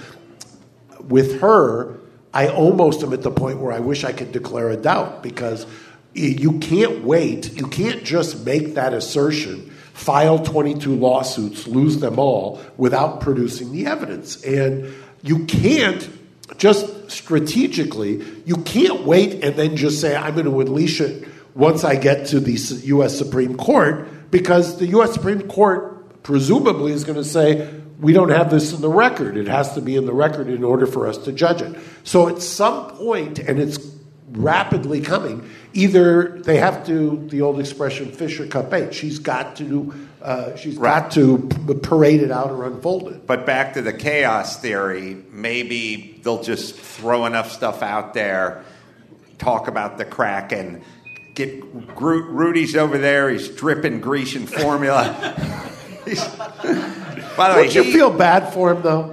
With her, I almost am at the point where I wish I could declare a doubt, because you can't wait, you can't just make that assertion, file twenty-two lawsuits, lose them all, without producing the evidence. And you can't just strategically, you can't wait and then just say, I'm going to unleash it once I get to the U S Supreme Court, because the U S Supreme Court presumably is going to say, we don't have this in the record. It has to be in the record in order for us to judge it. So at some point, and it's rapidly coming, either they have to, the old expression, fish or cut bait. She's got to uh, she's right. got to p- parade it out or unfold it. But back to the chaos theory, maybe they'll just throw enough stuff out there, talk about the crack, and get Rudy's over there. He's dripping Grecian formula. he's, by the way, Don't you he, feel bad for him, though?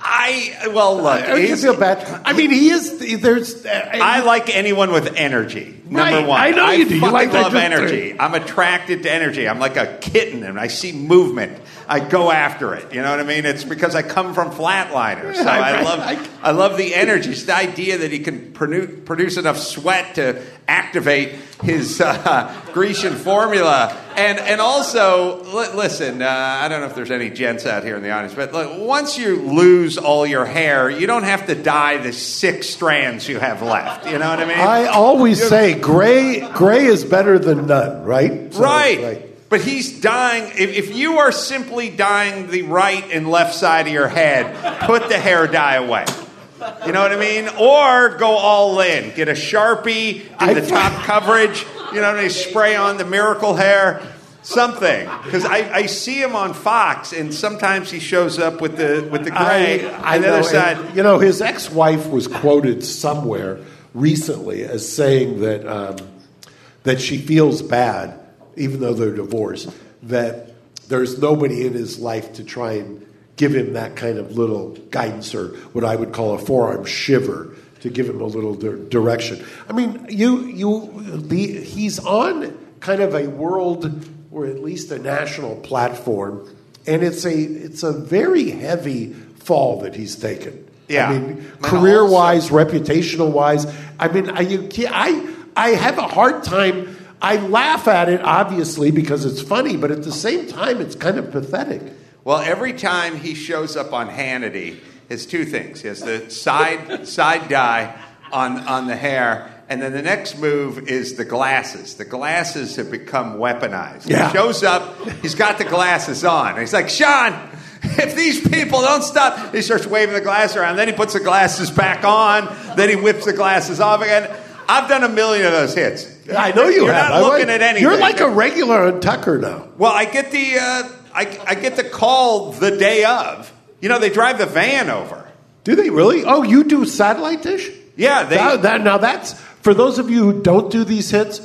I well look. Don't you feel bad? I mean, he is. There's. Uh, I like anyone with energy. Number right, one, I know you do. You fucking like love that energy. I'm attracted to energy. I'm like a kitten, and I see movement, I go after it. You know what I mean? It's because I come from flatliners, so I love. I, I love the energy. It's the idea that he can produce, produce enough sweat to activate his uh, Grecian formula, and and also li- listen. Uh, I don't know if there's any gents out here in the audience, but look, once you lose all your hair, you don't have to dye the six strands you have left. You know what I mean? I always You're, say gray. Gray is better than none, right? So, right. right. But he's dyeing. If, if you are simply dyeing the right and left side of your head, put the hair dye away. You know what I mean? Or go all in. Get a Sharpie, do I, the top coverage. You know what I mean? Spray on the miracle hair. Something. Because I, I see him on Fox, and sometimes he shows up with the with the gray I, I on the know, other side. And, you know, his ex-wife was quoted somewhere recently as saying that um, that she feels bad, even though they're divorced, that there's nobody in his life to try and give him that kind of little guidance, or what I would call a forearm shiver, to give him a little di- direction. I mean, you you the, he's on kind of a world, or at least a national platform, and it's a it's a very heavy fall that he's taken. Yeah, I mean, career-wise, reputational-wise. I mean, I, you, I I have a hard time. I laugh at it, obviously, because it's funny, but at the same time, it's kind of pathetic. Well, every time he shows up on Hannity, it's two things. He has the side side dye on, on the hair, and then the next move is the glasses. The glasses have become weaponized. Yeah. He shows up, he's got the glasses on. He's like, Sean, if these people don't stop, he starts waving the glasses around. Then he puts the glasses back on. Then he whips the glasses off again. I've done a million of those hits. I know you You're have. not I looking like, at anything. You're like a regular on Tucker now. Well, I get the uh, I, I get the call the day of. You know, they drive the van over. Do they really? Oh, you do satellite dish? Yeah. They, that, that, now that's, for those of you who don't do these hits,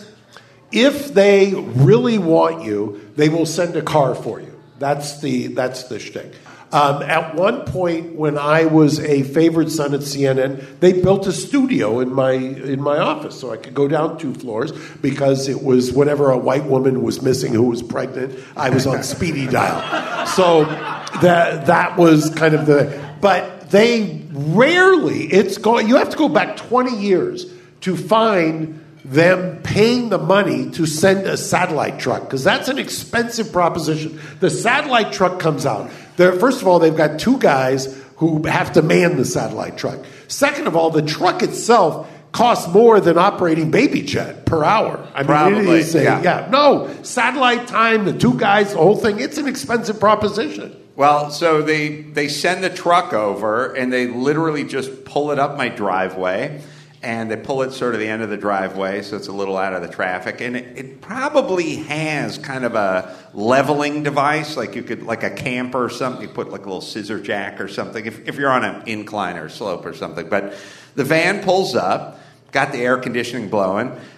if they really want you, they will send a car for you. That's the that's the shtick. Um, at one point, when I was a favored son at C N N, they built a studio in my in my office, so I could go down two floors, because it was whenever a white woman was missing who was pregnant, I was on speedy dial. So that that was kind of the. But they rarely. It's going. You have to go back twenty years to find them paying the money to send a satellite truck, because that's an expensive proposition. The satellite truck comes out. They're, first of all, they've got two guys who have to man the satellite truck. Second of all, the truck itself costs more than operating Baby Jet per hour. I mean, Probably, it is a, yeah. yeah. No, satellite time, the two guys, the whole thing, it's an expensive proposition. Well, so they, they send the truck over, and they literally just pull it up my driveway. And they pull it sort of the end of the driveway, so it's a little out of the traffic. And it, it probably has kind of a leveling device, like you could, like a camper or something. You put like a little scissor jack or something, if, if you're on an incline or slope or something. But the van pulls up, got the air conditioning blowing.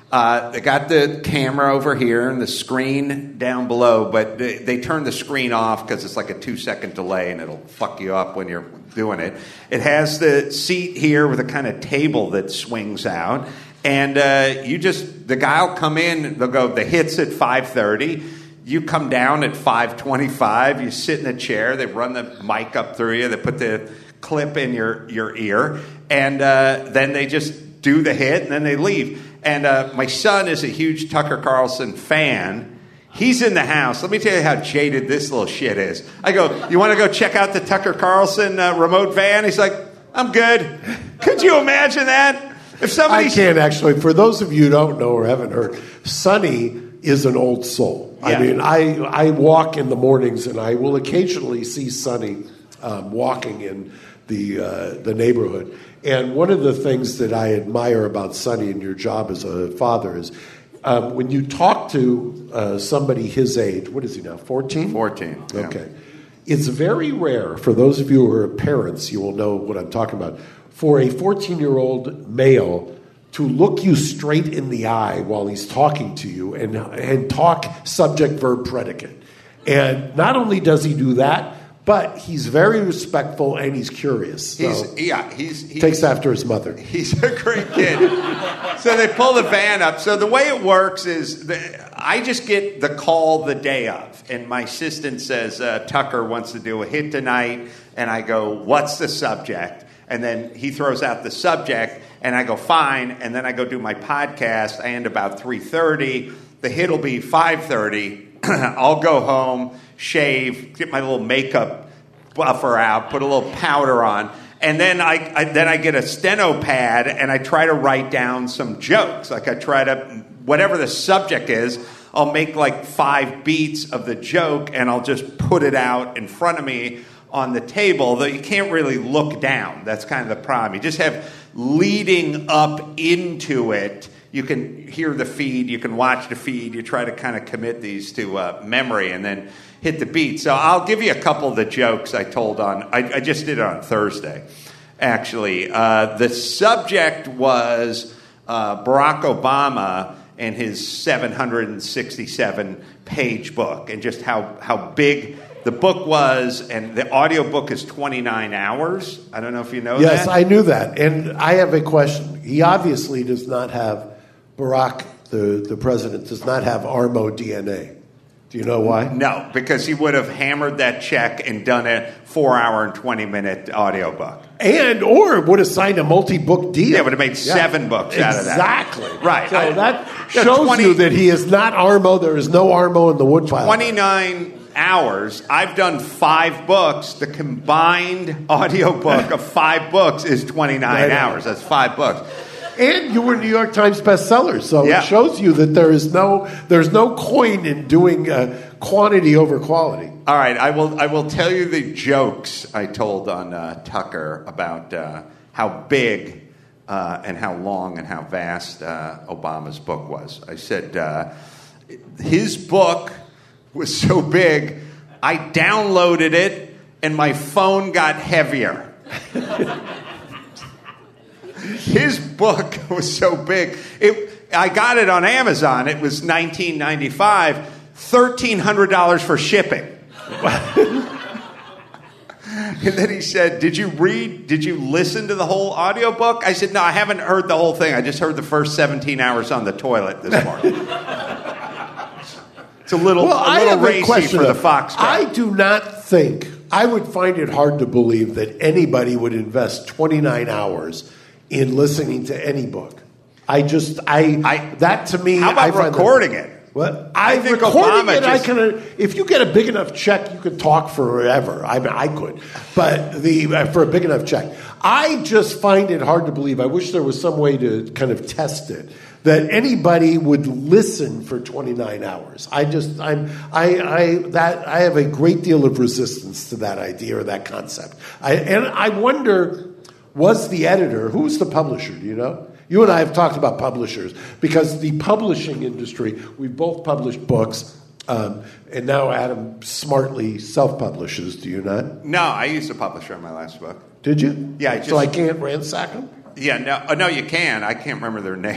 Uh, they got the camera over here and the screen down below, but they, they turn the screen off because it's like a two-second delay, and it'll fuck you up when you're doing it. It has the seat here with a kind of table that swings out, and uh, you just the guy will come in. They'll go the hits at five thirty. You come down at five twenty-five. You sit in a chair. They run the mic up through you. They put the clip in your your ear, and uh, then they just do the hit, and then they leave. And uh, my son is a huge Tucker Carlson fan. He's in the house. Let me tell you how jaded this little shit is. I go, you want to go check out the Tucker Carlson uh, remote van? He's like, I'm good. Could you imagine that? If somebody I can't actually. For those of you who don't know or haven't heard, Sonny is an old soul. Yeah. I mean, I I walk in the mornings, and I will occasionally see Sonny um, walking in the uh, the neighborhood. And one of the things that I admire about Sonny and your job as a father is um, when you talk to uh, somebody his age, what is he now, fourteen? fourteen. Yeah. Okay. It's very rare, for those of you who are parents, you will know what I'm talking about, for a fourteen-year-old male to look you straight in the eye while he's talking to you and, and talk subject, verb, predicate. And not only does he do that, but he's very respectful and he's curious. So He's, yeah, he's, he's takes after his mother. He's a great kid. So they pull the van up. So the way it works is the, I just get the call the day of. And my assistant says, uh, Tucker wants to do a hit tonight. And I go, what's the subject? And then he throws out the subject. And I go, fine. And then I go do my podcast. I end about three thirty. The hit will be five thirty. I'll go home, shave, get my little makeup buffer out, put a little powder on, and then I, I then I get a steno pad and I try to write down some jokes. Like I try to, whatever the subject is, I'll make like five beats of the joke and I'll just put it out in front of me on the table. Though you can't really look down. That's kind of the problem. You just have leading up into it. You can hear the feed, you can watch the feed, you try to kind of commit these to uh, memory and then hit the beat. So I'll give you a couple of the jokes I told on, I, I just did it on Thursday, actually. Uh, the subject was uh, Barack Obama and his seven hundred sixty-seven page book and just how, how big the book was, and the audio book is twenty-nine hours. I don't know if you know yes, that. Yes, I knew that. And I have a question. He obviously does not have, Barack, the, the president, does not have Armo D N A. Do you know why? No, because he would have hammered that check and done a four-hour and twenty-minute audiobook. And, or would have signed a multi-book deal. Yeah, would have made seven yeah. books out of that. Exactly. Right. So I, that yeah, shows twenty you that he is not Armo. There is no Armo in the woodpile. twenty-nine hours. I've done five books. The combined audiobook of five books is twenty-nine hours. That's five books. And you were New York Times bestseller, so yeah. it shows you that there is no there's no coin in doing uh, quantity over quality. All right, I will I will tell you the jokes I told on uh, Tucker about uh, how big uh, and how long and how vast uh, Obama's book was. I said uh, his book was so big, I downloaded it and my phone got heavier. His book was so big. It, I got it on Amazon. It was nineteen ninety-five dollars, thirteen hundred dollars for shipping. And then he said, did you read, did you listen to the whole audiobook? I said, no, I haven't heard the whole thing. I just heard the first seventeen hours on the toilet this morning. It's a little, well, a I little have racy a question for the of, Foxtrot. I do not think, I would find it hard to believe that anybody would invest twenty-nine hours in listening to any book. I just, I, I that to me, how about I find recording that, it? What? I I think recording Obama it. I just- can. If you get a big enough check, you could talk forever. I mean, I could, but the uh, for a big enough check, I just find it hard to believe. I wish there was some way to kind of test it. That anybody would listen for twenty-nine hours. I just, I'm, I, I, that I have a great deal of resistance to that idea or that concept. I, and I wonder, was the editor, who was the publisher? Do you know? You and I have talked about publishers because the publishing industry, we both published books, um, and now Adam smartly self-publishes. Do you not? No, I used a publisher on my last book. Did you? Yeah, I just- so I can't ransack them? Yeah, no, oh, no, you can. I can't remember their name.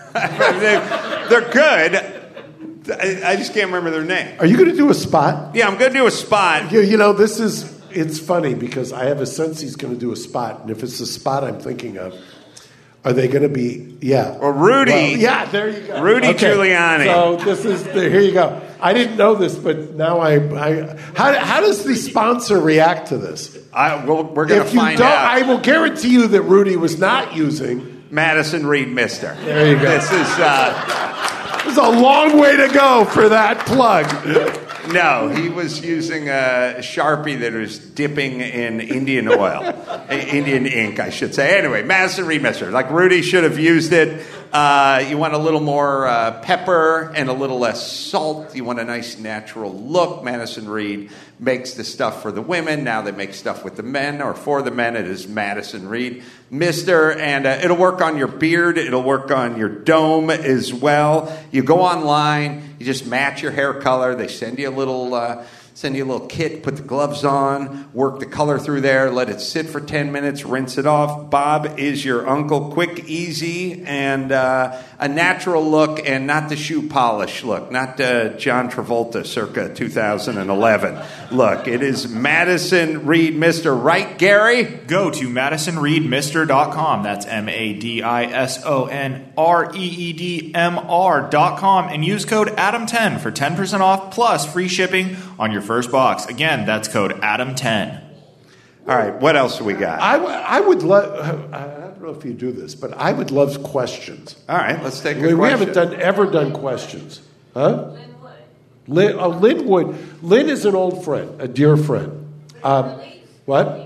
they, they're good. I, I just can't remember their name. Are you going to do a spot? Yeah, I'm going to do a spot. You, you know, this is, it's funny because I have a sense he's going to do a spot. And if it's the spot I'm thinking of, are they going to be, yeah. Or Rudy. Well, yeah, there you go. Rudy okay. Giuliani. So this is, the, here you go. I didn't know this, but now I, I how, how does the sponsor react to this? I, well, we're going to If you find don't, out. I will guarantee you that Rudy was not using Madison Reed Mister. There you go. This is, uh, There's a long way to go for that plug. no, he was using a Sharpie that was dipping in Indian oil. Indian ink, I should say. Anyway, Madison Reed Mister. Like Rudy should have used it. Uh, you want a little more uh, pepper and a little less salt. You want a nice natural look. Madison Reed makes the stuff for the women. Now they make stuff with the men, or for the men. It is Madison Reed Mister And uh, it'll work on your beard. It'll work on your dome as well. You go online. You just match your hair color. They send you a little... Uh, Send you a little kit, put the gloves on, work the color through there, let it sit for ten minutes, rinse it off. Bob is your uncle. Quick, easy, and uh, a natural look, and not the shoe polish look, not uh, John Travolta circa two thousand eleven look. It is Madison Reed Mister Right, Gary? Go to madison reed mister dot com. That's M A D I S O N R E E D M R dot com, and use code Adam ten for ten percent off plus free shipping on your first box. Again, that's code Adam ten. All right, what else do we got? I, w- I would love, I don't know if you do this, but I would love questions. All right, let's take a we, question. We haven't done ever done questions. Huh? Lynn Wood. Lynn, oh, Lynn Wood. Lynn is an old friend, a dear friend. Um, what?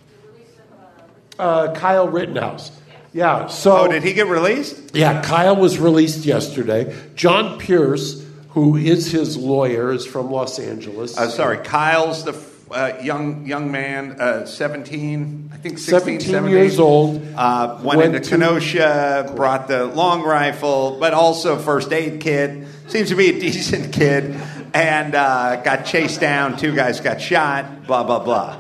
Uh, Kyle Rittenhouse. Yeah, so... Oh, did he get released? Yeah, Kyle was released yesterday. John Pierce, who is his lawyer, is from Los Angeles. Uh, sorry, Kyle's the uh, young young man, uh, seventeen, I think sixteen, seventeen years old. Uh, went, went into Kenosha, to, brought the long rifle, but also first aid kit. Seems to be a decent kid. And uh, got chased down. Two guys got shot, blah, blah, blah.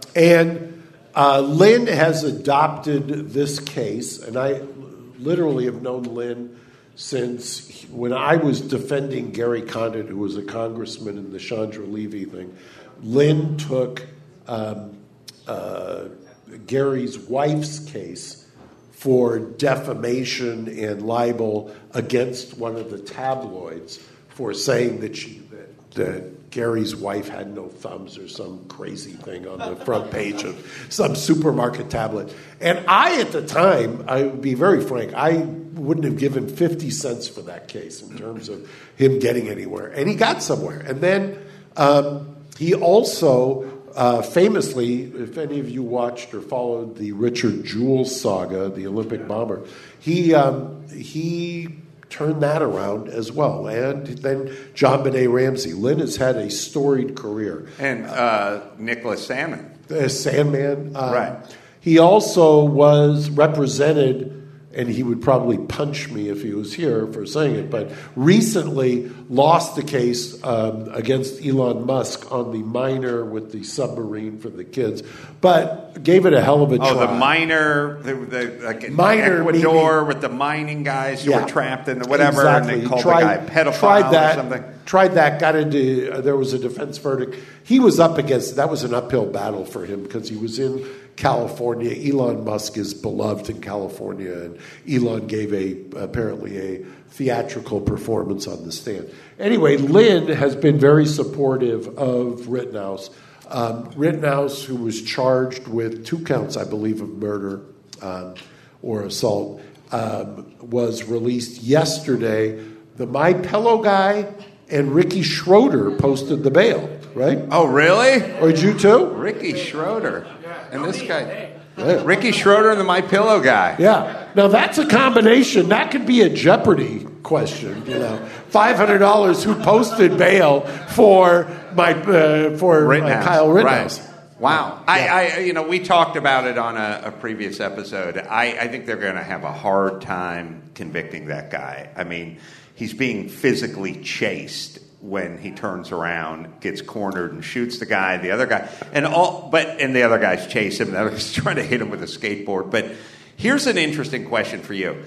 And uh, Lynn has adopted this case, and I literally have known Lynn since when I was defending Gary Condit, who was a congressman in the Chandra Levy thing. Lynn took um, uh, Gary's wife's case for defamation and libel against one of the tabloids for saying that she that, that Gary's wife had no thumbs or some crazy thing on the front page of some supermarket tablet. And I, at the time, I would be very frank, I wouldn't have given fifty cents for that case in terms of him getting anywhere. And he got somewhere. And then um, he also uh, famously, if any of you watched or followed the Richard Jewell saga, the Olympic bomber, he um, he turned that around as well. And then John Benet Ramsey. Lynn has had a storied career. And uh, Nicholas Sandman. Uh, Sandman. Um, right. He also was represented, and he would probably punch me if he was here for saying it, but recently lost the case um, against Elon Musk on the miner with the submarine for the kids, but gave it a hell of a oh, try. Oh, the miner, the, the, like in miner, Ecuador with the mining guys who yeah, were trapped in the whatever, exactly. and they called tried, the guy pedophile tried that, or something. Tried that, got into, uh, there was a defense verdict. He was up against, that was an uphill battle for him because he was in California. Elon Musk is beloved in California, and Elon gave a apparently a theatrical performance on the stand. Anyway, Lynn has been very supportive of Rittenhouse. Um, Rittenhouse, who was charged with two counts, I believe, of murder um, or assault, um, was released yesterday. The My Pillow guy and Ricky Schroeder posted the bail, right? Oh, really? Or did you too? Ricky Schroeder. And this guy, yeah. Ricky Schroeder and the My Pillow guy. Yeah. Now that's a combination. That could be a Jeopardy question. You know, five hundred dollars. Who posted bail for my uh, for Rittenhouse. Uh, Kyle Rittenhouse? Right. Wow. Yeah. I, I, you know, we talked about it on a, a previous episode. I, I think they're going to have a hard time convicting that guy. I mean, he's being physically chased when he turns around, gets cornered, and shoots the guy, the other guy, and all. But and the other guys chase him. The other guy's trying to hit him with a skateboard. But here's an interesting question for you: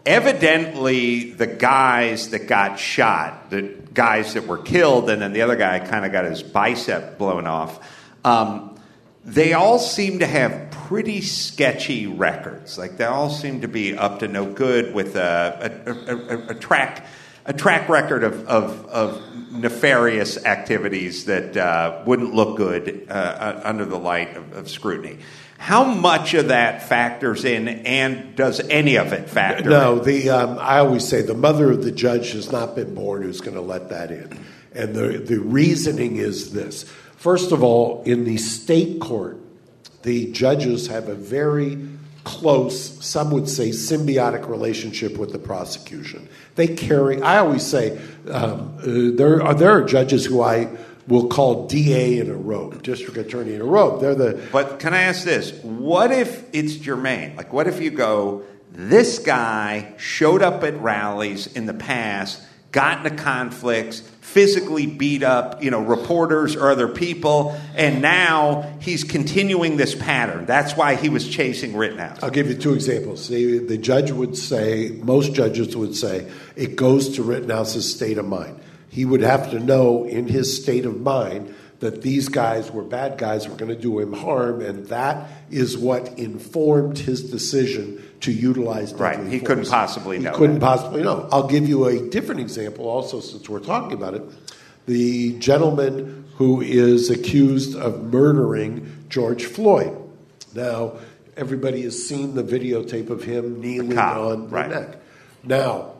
evidently the guys that got shot, the guys that were killed, and then the other guy kind of got his bicep blown off, um, they all seem to have pretty sketchy records. Like they all seem to be up to no good with a, a, a, a track a track record of, of, of nefarious activities that uh, wouldn't look good uh, under the light of, of scrutiny. How much of that factors in, and does any of it factor no, in? No, the um, I always say the mother of the judge has not been born who's going to let that in. And the, the reasoning is this. First of all, in the state court, the judges have a very close, some would say symbiotic relationship with the prosecution. They carry, I always say, um, uh, there are there are judges who I will call D A in a robe, district attorney in a robe. They're the. But can I ask this? What if it's germane? Like, what if you go, this guy showed up at rallies in the past, got into conflicts, physically beat up, you know, reporters or other people, and now he's continuing this pattern. That's why he was chasing Rittenhouse. I'll give you two examples. The, the judge would say, most judges would say, it goes to Rittenhouse's state of mind. He would have to know in his state of mind that these guys were bad guys, were going to do him harm, and that is what informed his decision to utilize deadly Right, he force. couldn't possibly he know. He couldn't that. possibly know. I'll give you a different example also, since we're talking about it. The gentleman who is accused of murdering George Floyd. Now, everybody has seen the videotape of him kneeling cop, on the right. neck. Now,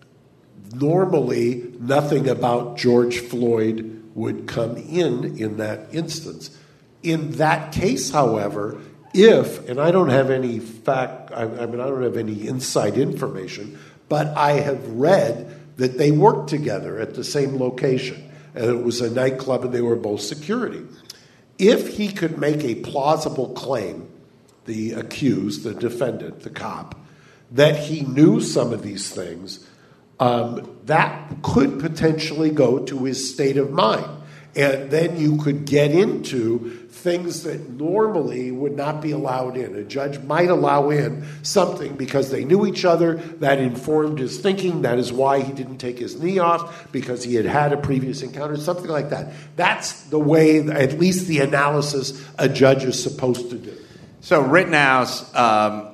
normally, nothing about George Floyd would come in in that instance. In that case, however, if, and I don't have any fact, I, I mean, I don't have any inside information, but I have read that they worked together at the same location, and it was a nightclub, and they were both security. If he could make a plausible claim, the accused, the defendant, the cop, that he knew some of these things, Um, that could potentially go to his state of mind. And then you could get into things that normally would not be allowed in. A judge might allow in something because they knew each other, that informed his thinking, that is why he didn't take his knee off, because he had had a previous encounter, something like that. That's the way, at least the analysis a judge is supposed to do. So Rittenhouse, um,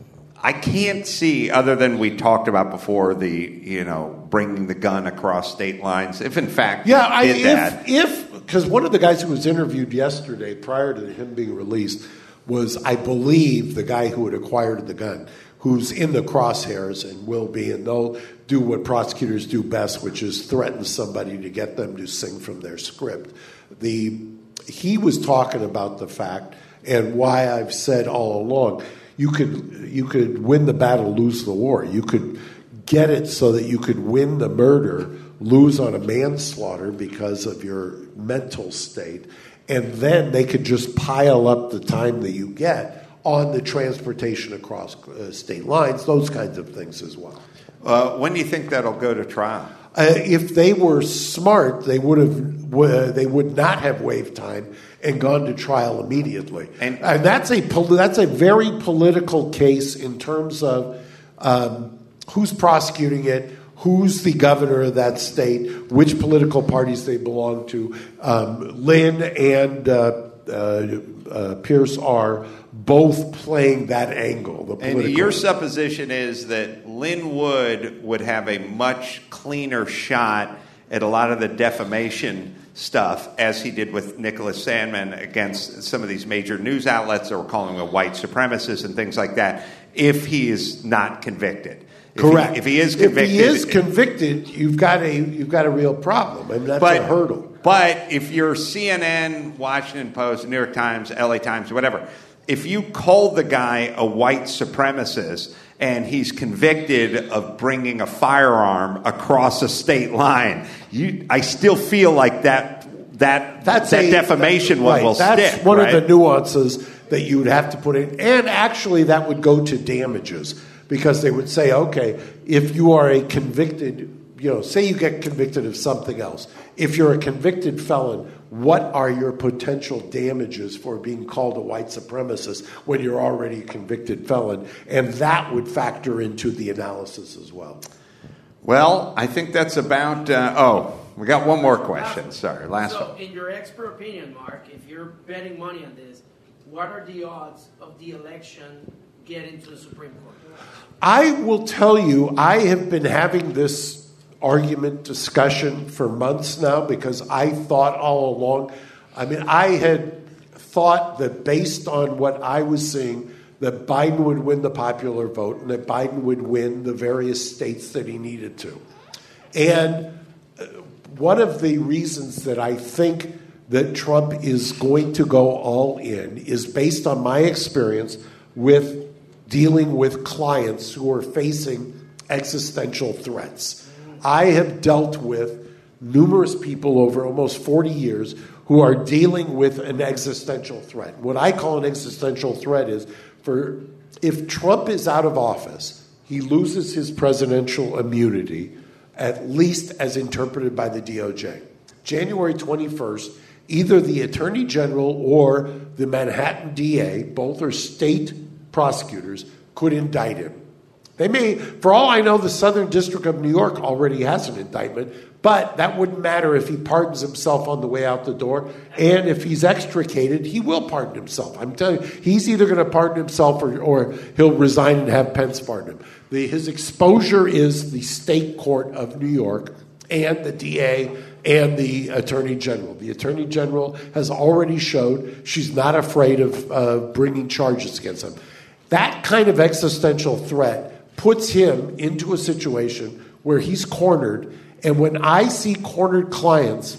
I can't see, other than we talked about before, the, you know, bringing the gun across state lines, if in fact yeah, he I, did if, that. If, because one of the guys who was interviewed yesterday prior to him being released was, I believe, the guy who had acquired the gun, who's in the crosshairs and will be, and they'll do what prosecutors do best, which is threaten somebody to get them to sing from their script. The he was talking about the fact, and why I've said all along, you could you could win the battle, lose the war. You could get it so that you could win the murder, lose on a manslaughter because of your mental state, and then they could just pile up the time that you get on the transportation across uh, state lines, those kinds of things as well. Uh, when do you think that'll go to trial? Uh, if they were smart, they would have. Uh, they would not have waived time and gone to trial immediately. And, and that's a that's a very political case in terms of um, who's prosecuting it, who's the governor of that state, which political parties they belong to. Um, Lynn and uh, uh, uh, Pierce are both playing that angle. The and your supposition is that Lynn Wood would have a much cleaner shot at a lot of the defamation stuff, as he did with Nicholas Sandmann against some of these major news outlets that were calling him a white supremacist and things like that, if he is not convicted. If Correct. He, if he is convicted, if he is convicted, you've got a you've got a real problem, and that's but, a hurdle. But if you're C N N, Washington Post, New York Times, L A Times, whatever, if you call the guy a white supremacist and he's convicted of bringing a firearm across a state line, you, I still feel like that that that's that a, defamation that, one right, will that's stick. one right? of the nuances that you would have to put in, and actually that would go to damages, because they would say, okay, if you are a convicted, you know, say you get convicted of something else, if you're a convicted felon, what are your potential damages for being called a white supremacist when you're already a convicted felon? And that would factor into the analysis as well. Well, I think that's about, uh, oh, we got one more question. Sorry, last so, one. In your expert opinion, Mark, if you're betting money on this, what are the odds of the election getting to the Supreme Court? I will tell you, I have been having this argument, discussion for months now because I thought all along, I mean, I had thought that based on what I was seeing, that Biden would win the popular vote and that Biden would win the various states that he needed to. And one of the reasons that I think that Trump is going to go all in is based on my experience with dealing with clients who are facing existential threats. I have dealt with numerous people over almost forty years who are dealing with an existential threat. What I call an existential threat is for if Trump is out of office, he loses his presidential immunity, at least as interpreted by the D O J. January twenty-first, either the Attorney General or the Manhattan D A, both are state prosecutors, could indict him. They may, for all I know, the Southern District of New York already has an indictment, but that wouldn't matter if he pardons himself on the way out the door. And if he's extricated, he will pardon himself. I'm telling you, he's either going to pardon himself or, or he'll resign and have Pence pardon him. The, his exposure is the state court of New York and the D A and the Attorney General. The Attorney General has already showed she's not afraid of uh, bringing charges against him. That kind of existential threat puts him into a situation where he's cornered. And when I see cornered clients,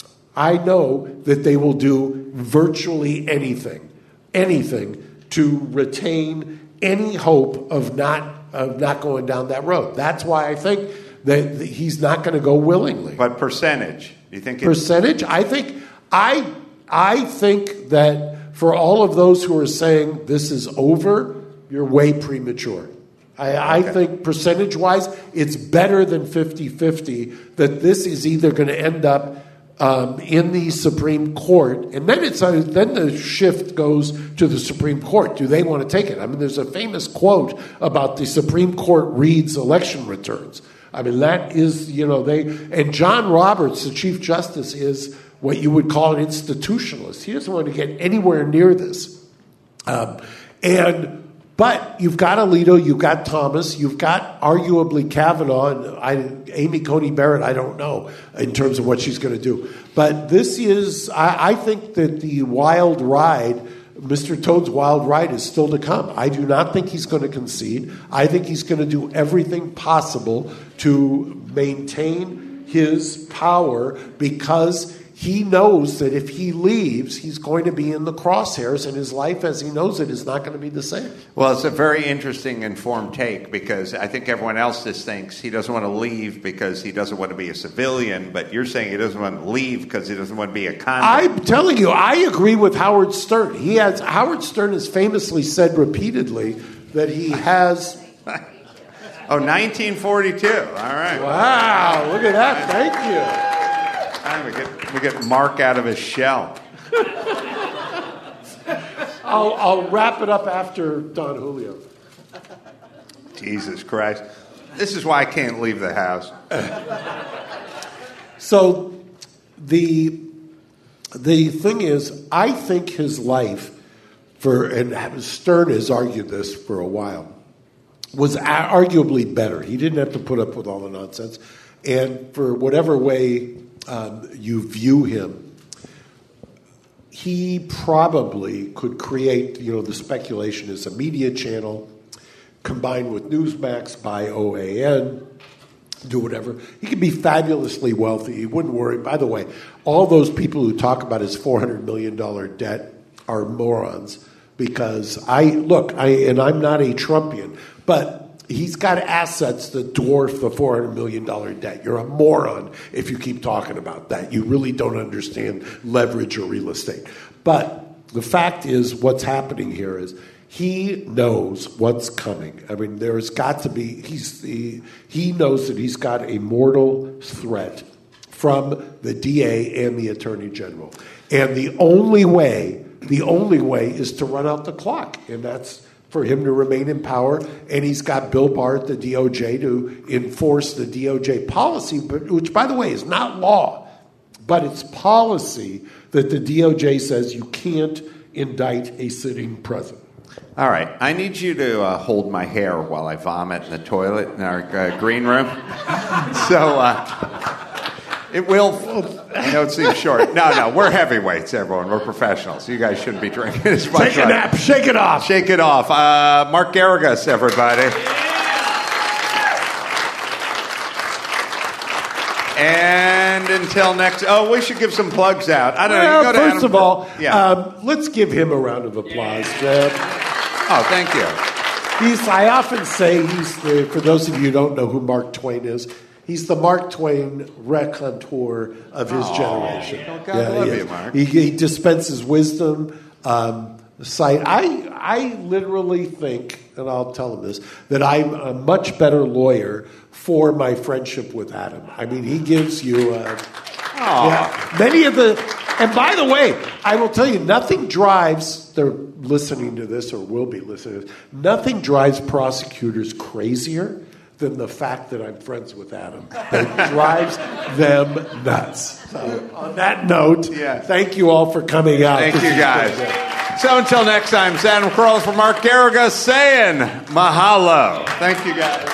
I know that they will do virtually anything, anything to retain any hope of not of not going down that road. That's why I think that he's not going to go willingly. But percentage, you think it- percentage? I think I I think that for all of those who are saying this is over, you're way premature. I, I okay. think percentage-wise, it's better than fifty-fifty that this is either going to end up um, in the Supreme Court, and then it's uh, then the shift goes to the Supreme Court. Do they want to take it? I mean, there's a famous quote about the Supreme Court reads election returns. I mean, that is, you know, they and John Roberts, the Chief Justice, is what you would call an institutionalist. He doesn't want to get anywhere near this, um, and. But you've got Alito, you've got Thomas, you've got arguably Kavanaugh, and I, Amy Coney Barrett, I don't know in terms of what she's going to do. But this is, I, I think that the wild ride, Mister Toad's wild ride is still to come. I do not think he's going to concede. I think he's going to do everything possible to maintain his power because he knows that if he leaves, he's going to be in the crosshairs, and his life as he knows it is not going to be the same. Well, it's a very interesting informed take because I think everyone else just thinks he doesn't want to leave because he doesn't want to be a civilian, but you're saying he doesn't want to leave because he doesn't want to be a convict. I'm telling you, I agree with Howard Stern. He has Howard Stern has famously said repeatedly that he has... Oh, nineteen forty-two. All right. Wow, look at that. Thank you. We get, we get Mark out of his shell. I'll, I'll wrap it up after Don Julio. Jesus Christ. This is why I can't leave the house. So the the thing is, I think his life, for and Stern has argued this for a while, was arguably better. He didn't have to put up with all the nonsense. And for whatever way um, you view him, he probably could create, you know, the speculation is a media channel combined with Newsmax, buy O A N, do whatever. He could be fabulously wealthy. He wouldn't worry. By the way, all those people who talk about his four hundred million dollars debt are morons because I, look, I and I'm not a Trumpian, but he's got assets that dwarf the four hundred million dollars debt. You're a moron if you keep talking about that. You really don't understand leverage or real estate. But the fact is, what's happening here is he knows what's coming. I mean, there's got to be, he's, he, he knows that he's got a mortal threat from the D A and the Attorney General. And the only way, the only way is to run out the clock. And that's for him to remain in power. And he's got Bill Barr at the D O J to enforce the D O J policy, but, which, by the way, is not law, but it's policy that the D O J says you can't indict a sitting president. All right, I need you to uh, hold my hair while I vomit in the toilet in our uh, green room. So uh, it will. I know it seems short. No, no, we're heavyweights, everyone. We're professionals. You guys shouldn't be drinking as much. Take a nap. Shake it off. Shake it off. Uh, Mark Garrigus, everybody. And until next, oh, we should give some plugs out. I don't well, know. You go first to Adam, of all, yeah. um, let's give him a round of applause, Jeb. Oh, thank you. He's. I often say he's the. For those of you who don't know who Mark Twain is, he's the Mark Twain raconteur of his Oh, generation. oh, God yeah, love you, Mark. He, he dispenses wisdom. Um, sight. I. I literally think, and I'll tell him this, that I'm a much better lawyer for my friendship with Adam. I mean, he gives you. A, yeah, many of the. And by the way, I will tell you, nothing drives. They're listening to this or will be listening to this. Nothing drives prosecutors crazier than the fact that I'm friends with Adam. That drives them nuts. So, on that note, Yeah. thank you all for coming out. Thank This you, is guys. good. So until next time, it's Adam Carolla for Mark Garrigus saying mahalo. Thank you, guys.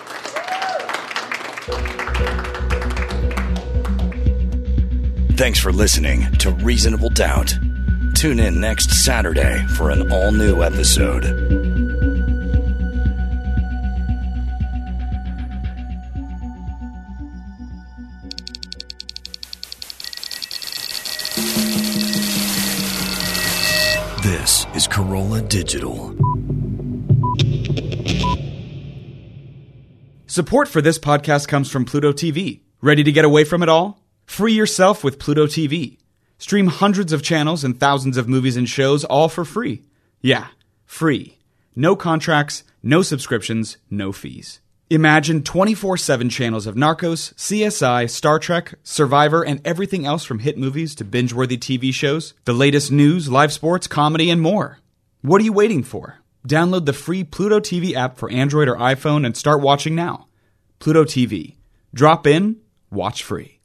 Thanks for listening to Reasonable Doubt. Tune in next Saturday for an all-new episode. This is Carolla Digital. Support for this podcast comes from Pluto T V. Ready to get away from it all? Free yourself with Pluto T V. Stream hundreds of channels and thousands of movies and shows all for free. Yeah, free. No contracts, no subscriptions, no fees. Imagine twenty-four seven channels of Narcos, C S I, Star Trek, Survivor, and everything else from hit movies to binge-worthy T V shows, the latest news, live sports, comedy, and more. What are you waiting for? Download the free Pluto T V app for Android or iPhone and start watching now. Pluto T V. Drop in, watch free.